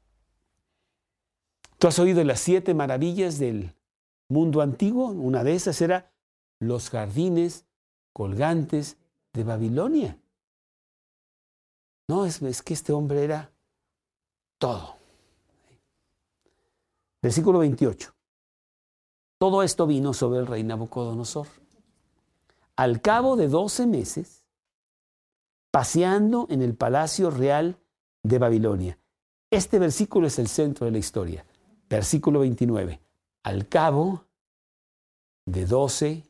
¿Tú has oído de las siete maravillas del mundo antiguo? Una de esas era los jardines colgantes de Babilonia. No, es, es que este hombre era todo. Versículo veintiocho. Todo esto vino sobre el rey Nabucodonosor. Al cabo de doce meses, paseando en el palacio real de Babilonia. Este versículo es el centro de la historia. Versículo veintinueve. Al cabo de doce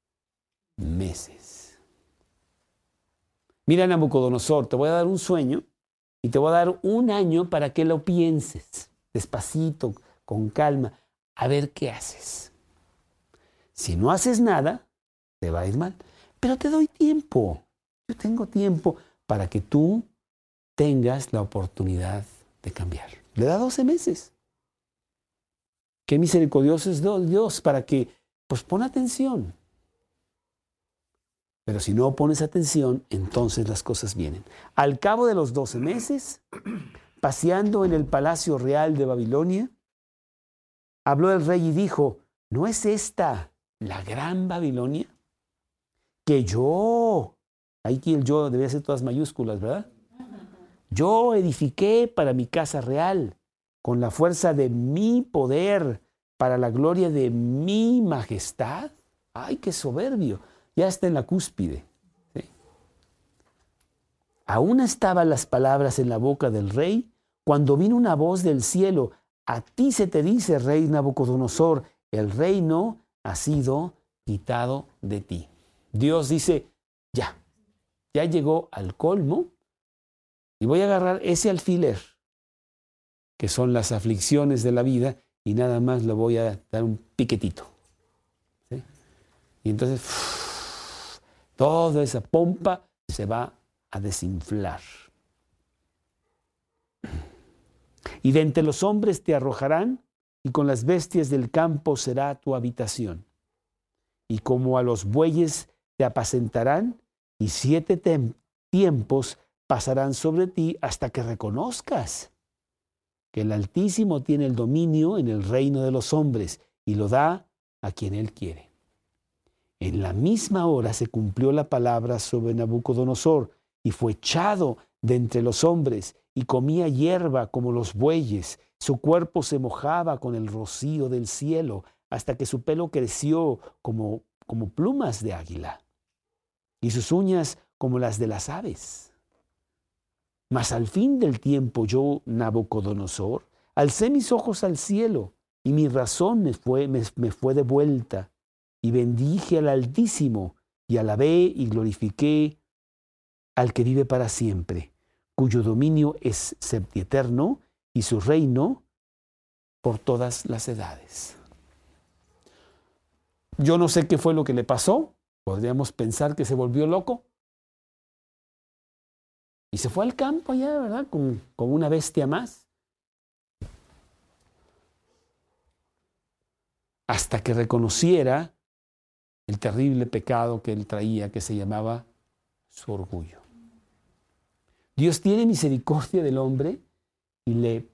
meses. Mira, Nabucodonosor, te voy a dar un sueño y te voy a dar un año para que lo pienses, despacito, con calma, a ver qué haces. Si no haces nada, te va a ir mal. Pero te doy tiempo. Yo tengo tiempo para que tú tengas la oportunidad de cambiar. Le da doce meses. Qué misericordioso es Dios para que, pues pon atención. Pero si no pones atención, entonces las cosas vienen. Al cabo de los doce meses, paseando en el palacio real de Babilonia, habló el rey y dijo, ¿no es esta la gran Babilonia? Que yo, aquí el yo debe ser todas mayúsculas, ¿verdad? Yo edifiqué para mi casa real, con la fuerza de mi poder, para la gloria de mi majestad. ¡Ay, qué soberbio! Ya está en la cúspide. ¿Sí? Aún estaban las palabras en la boca del rey, cuando vino una voz del cielo, a ti se te dice, rey Nabucodonosor, el reino ha sido quitado de ti. Dios dice, ya, ya llegó al colmo y voy a agarrar ese alfiler, que son las aflicciones de la vida, y nada más le voy a dar un piquetito. ¿Sí? Y entonces, uff, toda esa pompa se va a desinflar. Y de entre los hombres te arrojarán, y con las bestias del campo será tu habitación. Y como a los bueyes te apacentarán, y siete tem- tiempos pasarán sobre ti hasta que reconozcas que el Altísimo tiene el dominio en el reino de los hombres y lo da a quien Él quiere. En la misma hora se cumplió la palabra sobre Nabucodonosor y fue echado de entre los hombres y comía hierba como los bueyes. Su cuerpo se mojaba con el rocío del cielo hasta que su pelo creció como, como plumas de águila y sus uñas como las de las aves. Mas al fin del tiempo yo, Nabucodonosor, alcé mis ojos al cielo y mi razón me fue, me, me fue devuelta y bendije al Altísimo y alabé y glorifiqué al que vive para siempre, cuyo dominio es sempiterno y su reino por todas las edades. Yo no sé qué fue lo que le pasó. Podríamos pensar que se volvió loco. Y se fue al campo allá, ¿verdad? Como, como una bestia más. Hasta que reconociera el terrible pecado que él traía, que se llamaba su orgullo. Dios tiene misericordia del hombre y le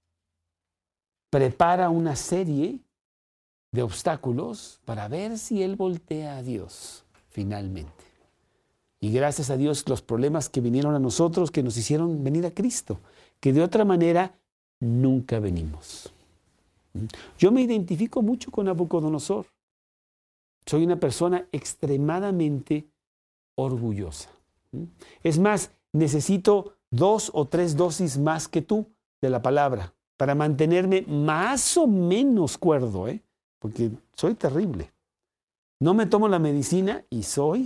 prepara una serie de obstáculos para ver si él voltea a Dios finalmente. Y gracias a Dios los problemas que vinieron a nosotros, que nos hicieron venir a Cristo, que de otra manera nunca venimos. Yo me identifico mucho con Nabucodonosor. Soy una persona extremadamente orgullosa. Es más, necesito dos o tres dosis más que tú de la palabra para mantenerme más o menos cuerdo, ¿eh? Porque soy terrible. No me tomo la medicina y soy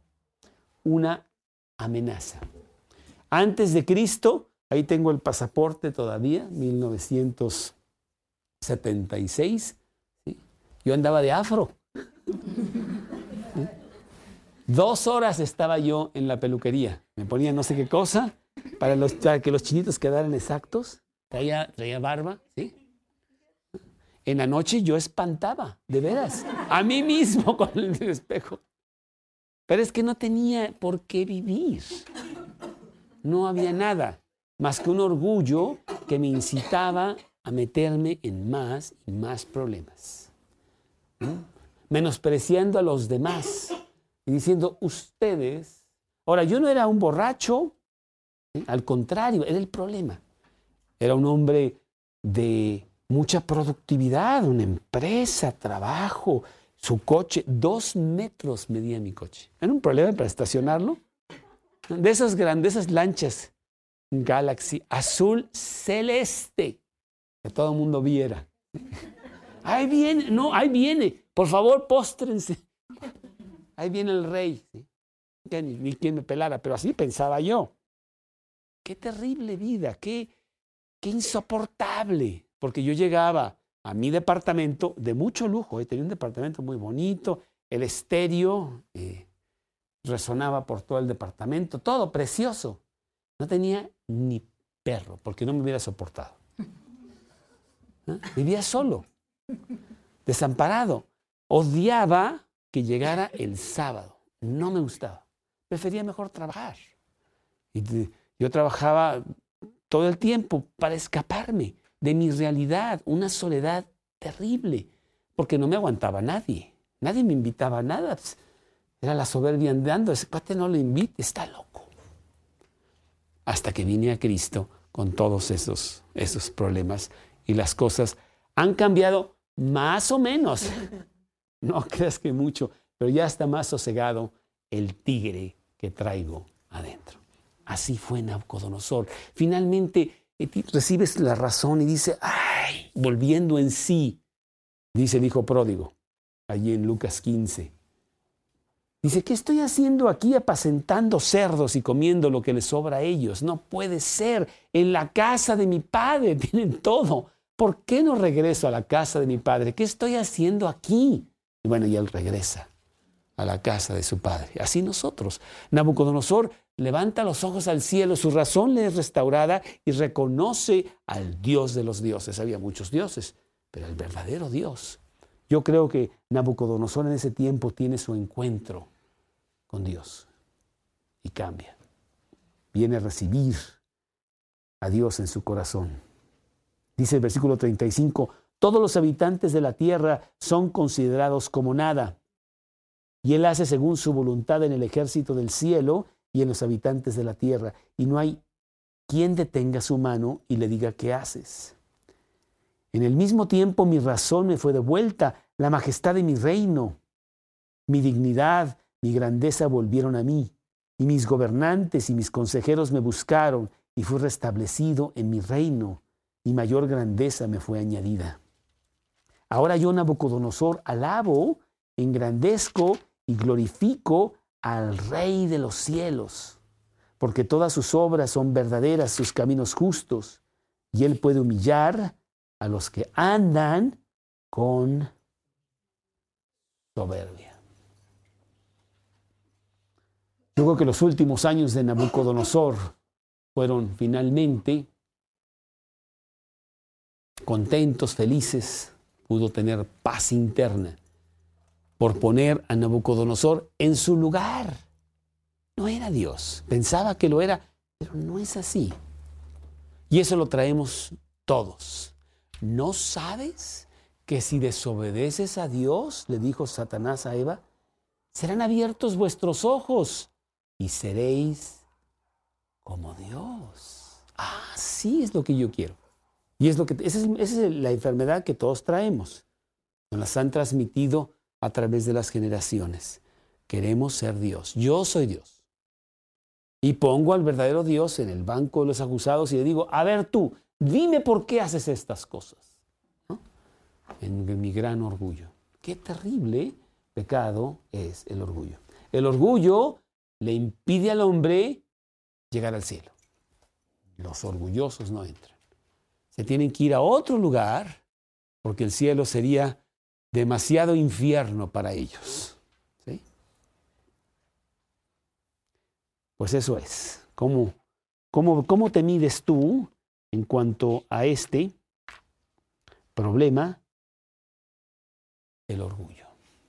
una amenaza. Antes de Cristo, ahí tengo el pasaporte todavía, mil novecientos setenta y seis. ¿Sí? Yo andaba de afro. ¿Sí? Dos horas estaba yo en la peluquería. Me ponía no sé qué cosa para, los, para que los chinitos quedaran exactos. Traía, traía barba, ¿sí? En la noche yo espantaba, de veras, a mí mismo con el espejo. Pero es que no tenía por qué vivir. No había nada más que un orgullo que me incitaba a meterme en más y más problemas. ¿No? Menospreciando a los demás y diciendo, ustedes... Ahora, yo no era un borracho, ¿sí? Al contrario, era el problema. Era un hombre de mucha productividad, una empresa, trabajo, su coche, dos metros medía mi coche. Era un problema para estacionarlo. De esas grandes, esas lanchas Galaxy azul celeste, que todo el mundo viera. Ahí viene, no, ahí viene, por favor, póstrense. Ahí viene el rey. ¿Sí? Ni, ni quien me pelara, pero así pensaba yo. Qué terrible vida, qué, qué insoportable. Porque yo llegaba a mi departamento de mucho lujo, ¿eh? Tenía un departamento muy bonito, el estéreo eh, resonaba por todo el departamento, todo precioso. No tenía ni perro, porque no me hubiera soportado. ¿Eh? Vivía solo, desamparado. Odiaba que llegara el sábado, no me gustaba. Prefería mejor trabajar. Y yo trabajaba todo el tiempo para escaparme de mi realidad, una soledad terrible, porque no me aguantaba nadie. Nadie me invitaba a nada. Era la soberbia andando. Ese cuate no lo invite, está loco. Hasta que vine a Cristo con todos esos, esos problemas y las cosas han cambiado más o menos. No creas que mucho, pero ya está más sosegado el tigre que traigo adentro. Así fue Nabucodonosor. Finalmente recibes la razón y dice, ay, volviendo en sí, dice el hijo pródigo, allí en Lucas quince. Dice, ¿qué estoy haciendo aquí apacentando cerdos y comiendo lo que les sobra a ellos? No puede ser. En la casa de mi padre tienen todo. ¿Por qué no regreso a la casa de mi padre? ¿Qué estoy haciendo aquí? Y bueno, y él regresa a la casa de su padre. Así nosotros. Nabucodonosor levanta los ojos al cielo, su razón le es restaurada y reconoce al Dios de los dioses. Había muchos dioses, pero el verdadero Dios. Yo creo que Nabucodonosor en ese tiempo tiene su encuentro con Dios y cambia. Viene a recibir a Dios en su corazón. Dice el versículo treinta y cinco, todos los habitantes de la tierra son considerados como nada. Y él hace según su voluntad en el ejército del cielo y en los habitantes de la tierra. Y no hay quien detenga su mano y le diga, ¿qué haces? En el mismo tiempo mi razón me fue devuelta, la majestad de mi reino. Mi dignidad, mi grandeza volvieron a mí. Y mis gobernantes y mis consejeros me buscaron y fui restablecido en mi reino. Mi mayor grandeza me fue añadida. Ahora yo, Nabucodonosor, alabo, engrandezco y glorifico al Rey de los cielos, porque todas sus obras son verdaderas, sus caminos justos, y él puede humillar a los que andan con soberbia. Yo creo que los últimos años de Nabucodonosor fueron finalmente contentos, felices, pudo tener paz interna por poner a Nabucodonosor en su lugar. no era Dios. Pensaba que lo era, pero no es así. Y eso lo traemos todos. ¿No sabes que si desobedeces a Dios, le dijo Satanás a Eva, serán abiertos vuestros ojos y seréis como Dios? Ah, sí es lo que yo quiero. Y es lo que esa es, esa es la enfermedad que todos traemos. Nos las han transmitido a través de las generaciones. Queremos ser Dios. Yo soy Dios. Y pongo al verdadero Dios en el banco de los acusados y le digo, a ver tú, dime por qué haces estas cosas. ¿No? En, en mi gran orgullo. Qué terrible pecado es el orgullo. El orgullo le impide al hombre llegar al cielo. Los orgullosos no entran. Se tienen que ir a otro lugar porque el cielo sería demasiado infierno para ellos. ¿Sí? Pues eso es. ¿Cómo, cómo, cómo te mides tú en cuanto a este problema? El orgullo.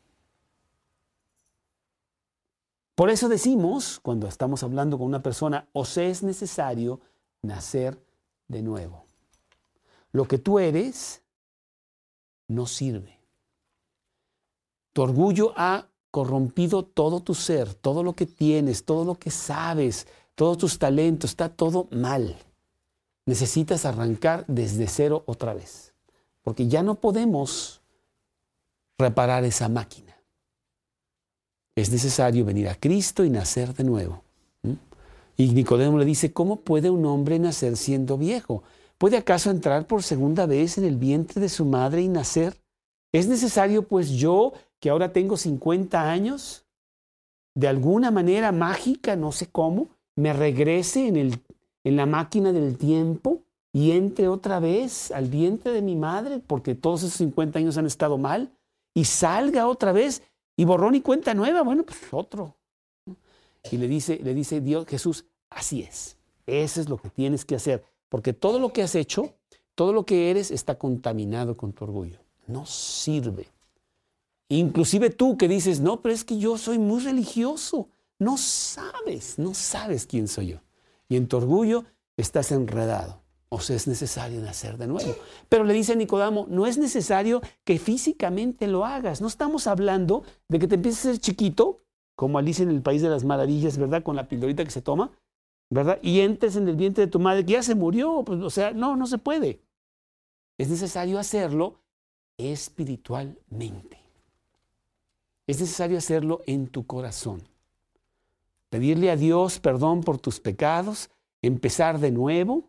Por eso decimos, cuando estamos hablando con una persona, os es necesario nacer de nuevo. Lo que tú eres no sirve. Tu orgullo ha corrompido todo tu ser, todo lo que tienes, todo lo que sabes, todos tus talentos, está todo mal. Necesitas arrancar desde cero otra vez, porque ya no podemos reparar esa máquina. Es necesario venir a Cristo y nacer de nuevo. ¿Mm? Y Nicodemo le dice, ¿cómo puede un hombre nacer siendo viejo? ¿Puede acaso entrar por segunda vez en el vientre de su madre y nacer? ¿Es necesario, pues, yo, que ahora tengo cincuenta años, de alguna manera mágica, no sé cómo, me regrese en, el, en la máquina del tiempo y entre otra vez al vientre de mi madre, porque todos esos cincuenta años han estado mal, y salga otra vez y borrón y cuenta nueva? Bueno, pues otro. Y le dice, le dice Dios, Jesús, así es. Eso es lo que tienes que hacer. Porque todo lo que has hecho, todo lo que eres está contaminado con tu orgullo. No sirve. Inclusive tú que dices, no, pero es que yo soy muy religioso. No sabes, no sabes quién soy yo. Y en tu orgullo estás enredado. O sea, es necesario nacer de nuevo. Pero le dice a Nicodemo, no es necesario que físicamente lo hagas. No estamos hablando de que te empieces a ser chiquito, como Alicia en el País de las Maravillas, ¿verdad? Con la pildorita que se toma, ¿verdad? Y entres en el vientre de tu madre, que ya se murió. Pues, o sea, no, no se puede. Es necesario hacerlo espiritualmente. Es necesario hacerlo en tu corazón. Pedirle a Dios perdón por tus pecados, empezar de nuevo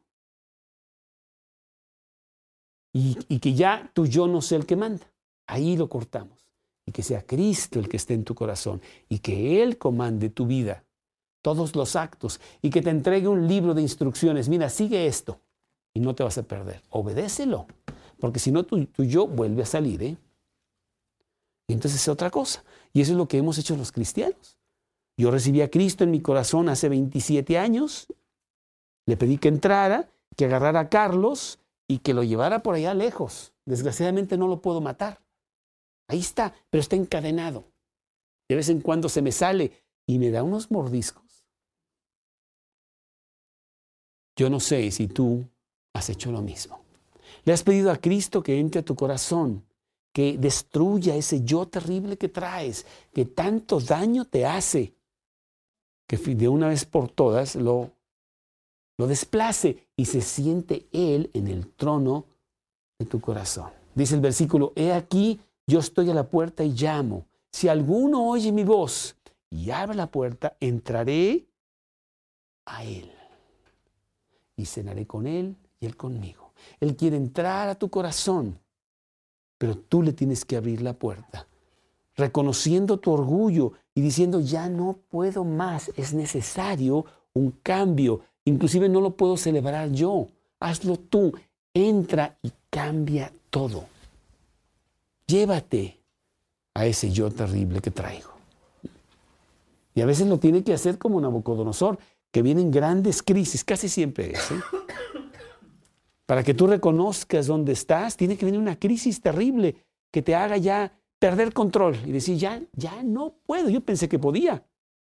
y, y que ya tu yo no sea el que manda. Ahí lo cortamos. Y que sea Cristo el que esté en tu corazón y que Él comande tu vida, todos los actos, y que te entregue un libro de instrucciones. Mira, sigue esto y no te vas a perder. Obedécelo, porque si no tu, tu yo vuelve a salir, ¿eh? Y entonces es otra cosa. Y eso es lo que hemos hecho los cristianos. Yo recibí a Cristo en mi corazón hace veintisiete años. Le pedí que entrara, que agarrara a Carlos y que lo llevara por allá lejos. Desgraciadamente no lo puedo matar. Ahí está, pero está encadenado. De vez en cuando se me sale y me da unos mordiscos. Yo no sé si tú has hecho lo mismo. Le has pedido a Cristo que entre a tu corazón, que destruya ese yo terrible que traes, que tanto daño te hace, que de una vez por todas lo, lo desplace y se siente Él en el trono de tu corazón. Dice el versículo, he aquí, yo estoy a la puerta y llamo. Si alguno oye mi voz y abre la puerta, entraré a Él y cenaré con Él y Él conmigo. Él quiere entrar a tu corazón, pero tú le tienes que abrir la puerta, reconociendo tu orgullo y diciendo, ya no puedo más, es necesario un cambio. Inclusive no lo puedo celebrar yo, hazlo tú. Entra y cambia todo. Llévate a ese yo terrible que traigo. Y a veces lo tiene que hacer como Nabucodonosor, que vienen grandes crisis, casi siempre es, ¿eh? Para que tú reconozcas dónde estás, tiene que venir una crisis terrible que te haga ya perder control y decir, ya, ya no puedo. Yo pensé que podía,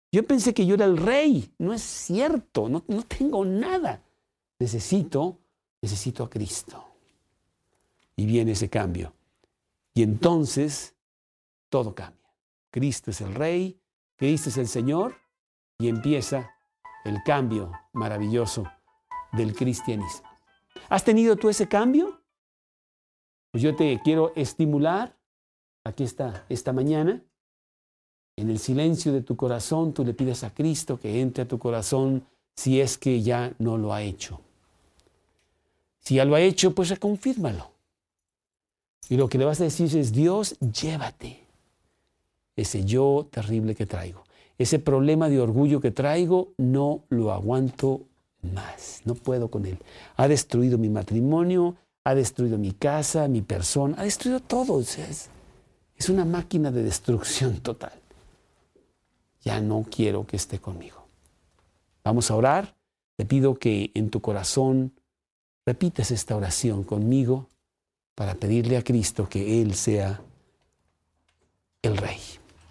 Yo pensé que yo era el rey. No es cierto, no, no tengo nada. Necesito, necesito a Cristo. Y viene ese cambio. Y entonces todo cambia. Cristo es el Rey, Cristo es el Señor y empieza el cambio maravilloso del cristianismo. ¿Has tenido tú ese cambio? Pues yo te quiero estimular. Aquí está, esta mañana, en el silencio de tu corazón, tú le pides a Cristo que entre a tu corazón si es que ya no lo ha hecho. Si ya lo ha hecho, pues reconfírmalo. Y lo que le vas a decir es, Dios, llévate ese yo terrible que traigo. Ese problema de orgullo que traigo, no lo aguanto más. No puedo con él. Ha destruido mi matrimonio, ha destruido mi casa, mi persona, ha destruido todo. O sea, es, es una máquina de destrucción total. Ya no quiero que esté conmigo. Vamos a orar. Te pido que en tu corazón repitas esta oración conmigo para pedirle a Cristo que Él sea el Rey.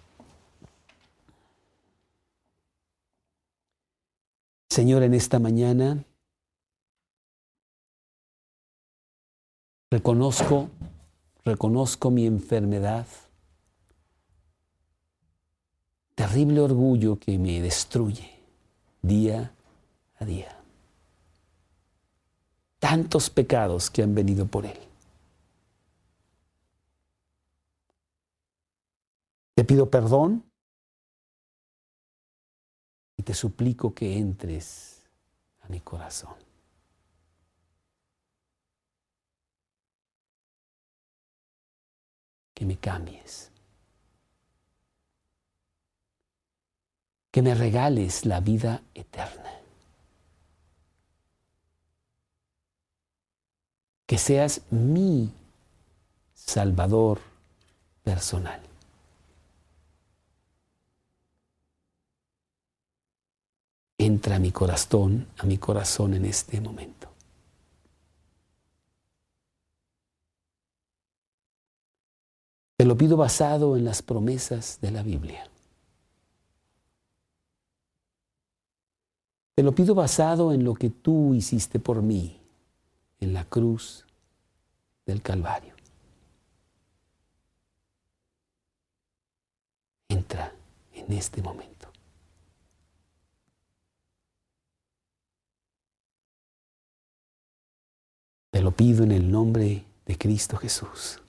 Señor, en esta mañana reconozco, reconozco mi enfermedad, terrible orgullo que me destruye día a día. Tantos pecados que han venido por él. Te pido perdón y te suplico que entres a mi corazón. Que me cambies. Que me regales la vida eterna. Que seas mi Salvador personal. Entra a mi corazón, a mi corazón en este momento. Te lo pido basado en las promesas de la Biblia. Te lo pido basado en lo que tú hiciste por mí en la cruz del Calvario. Entra en este momento. Te lo pido en el nombre de Cristo Jesús.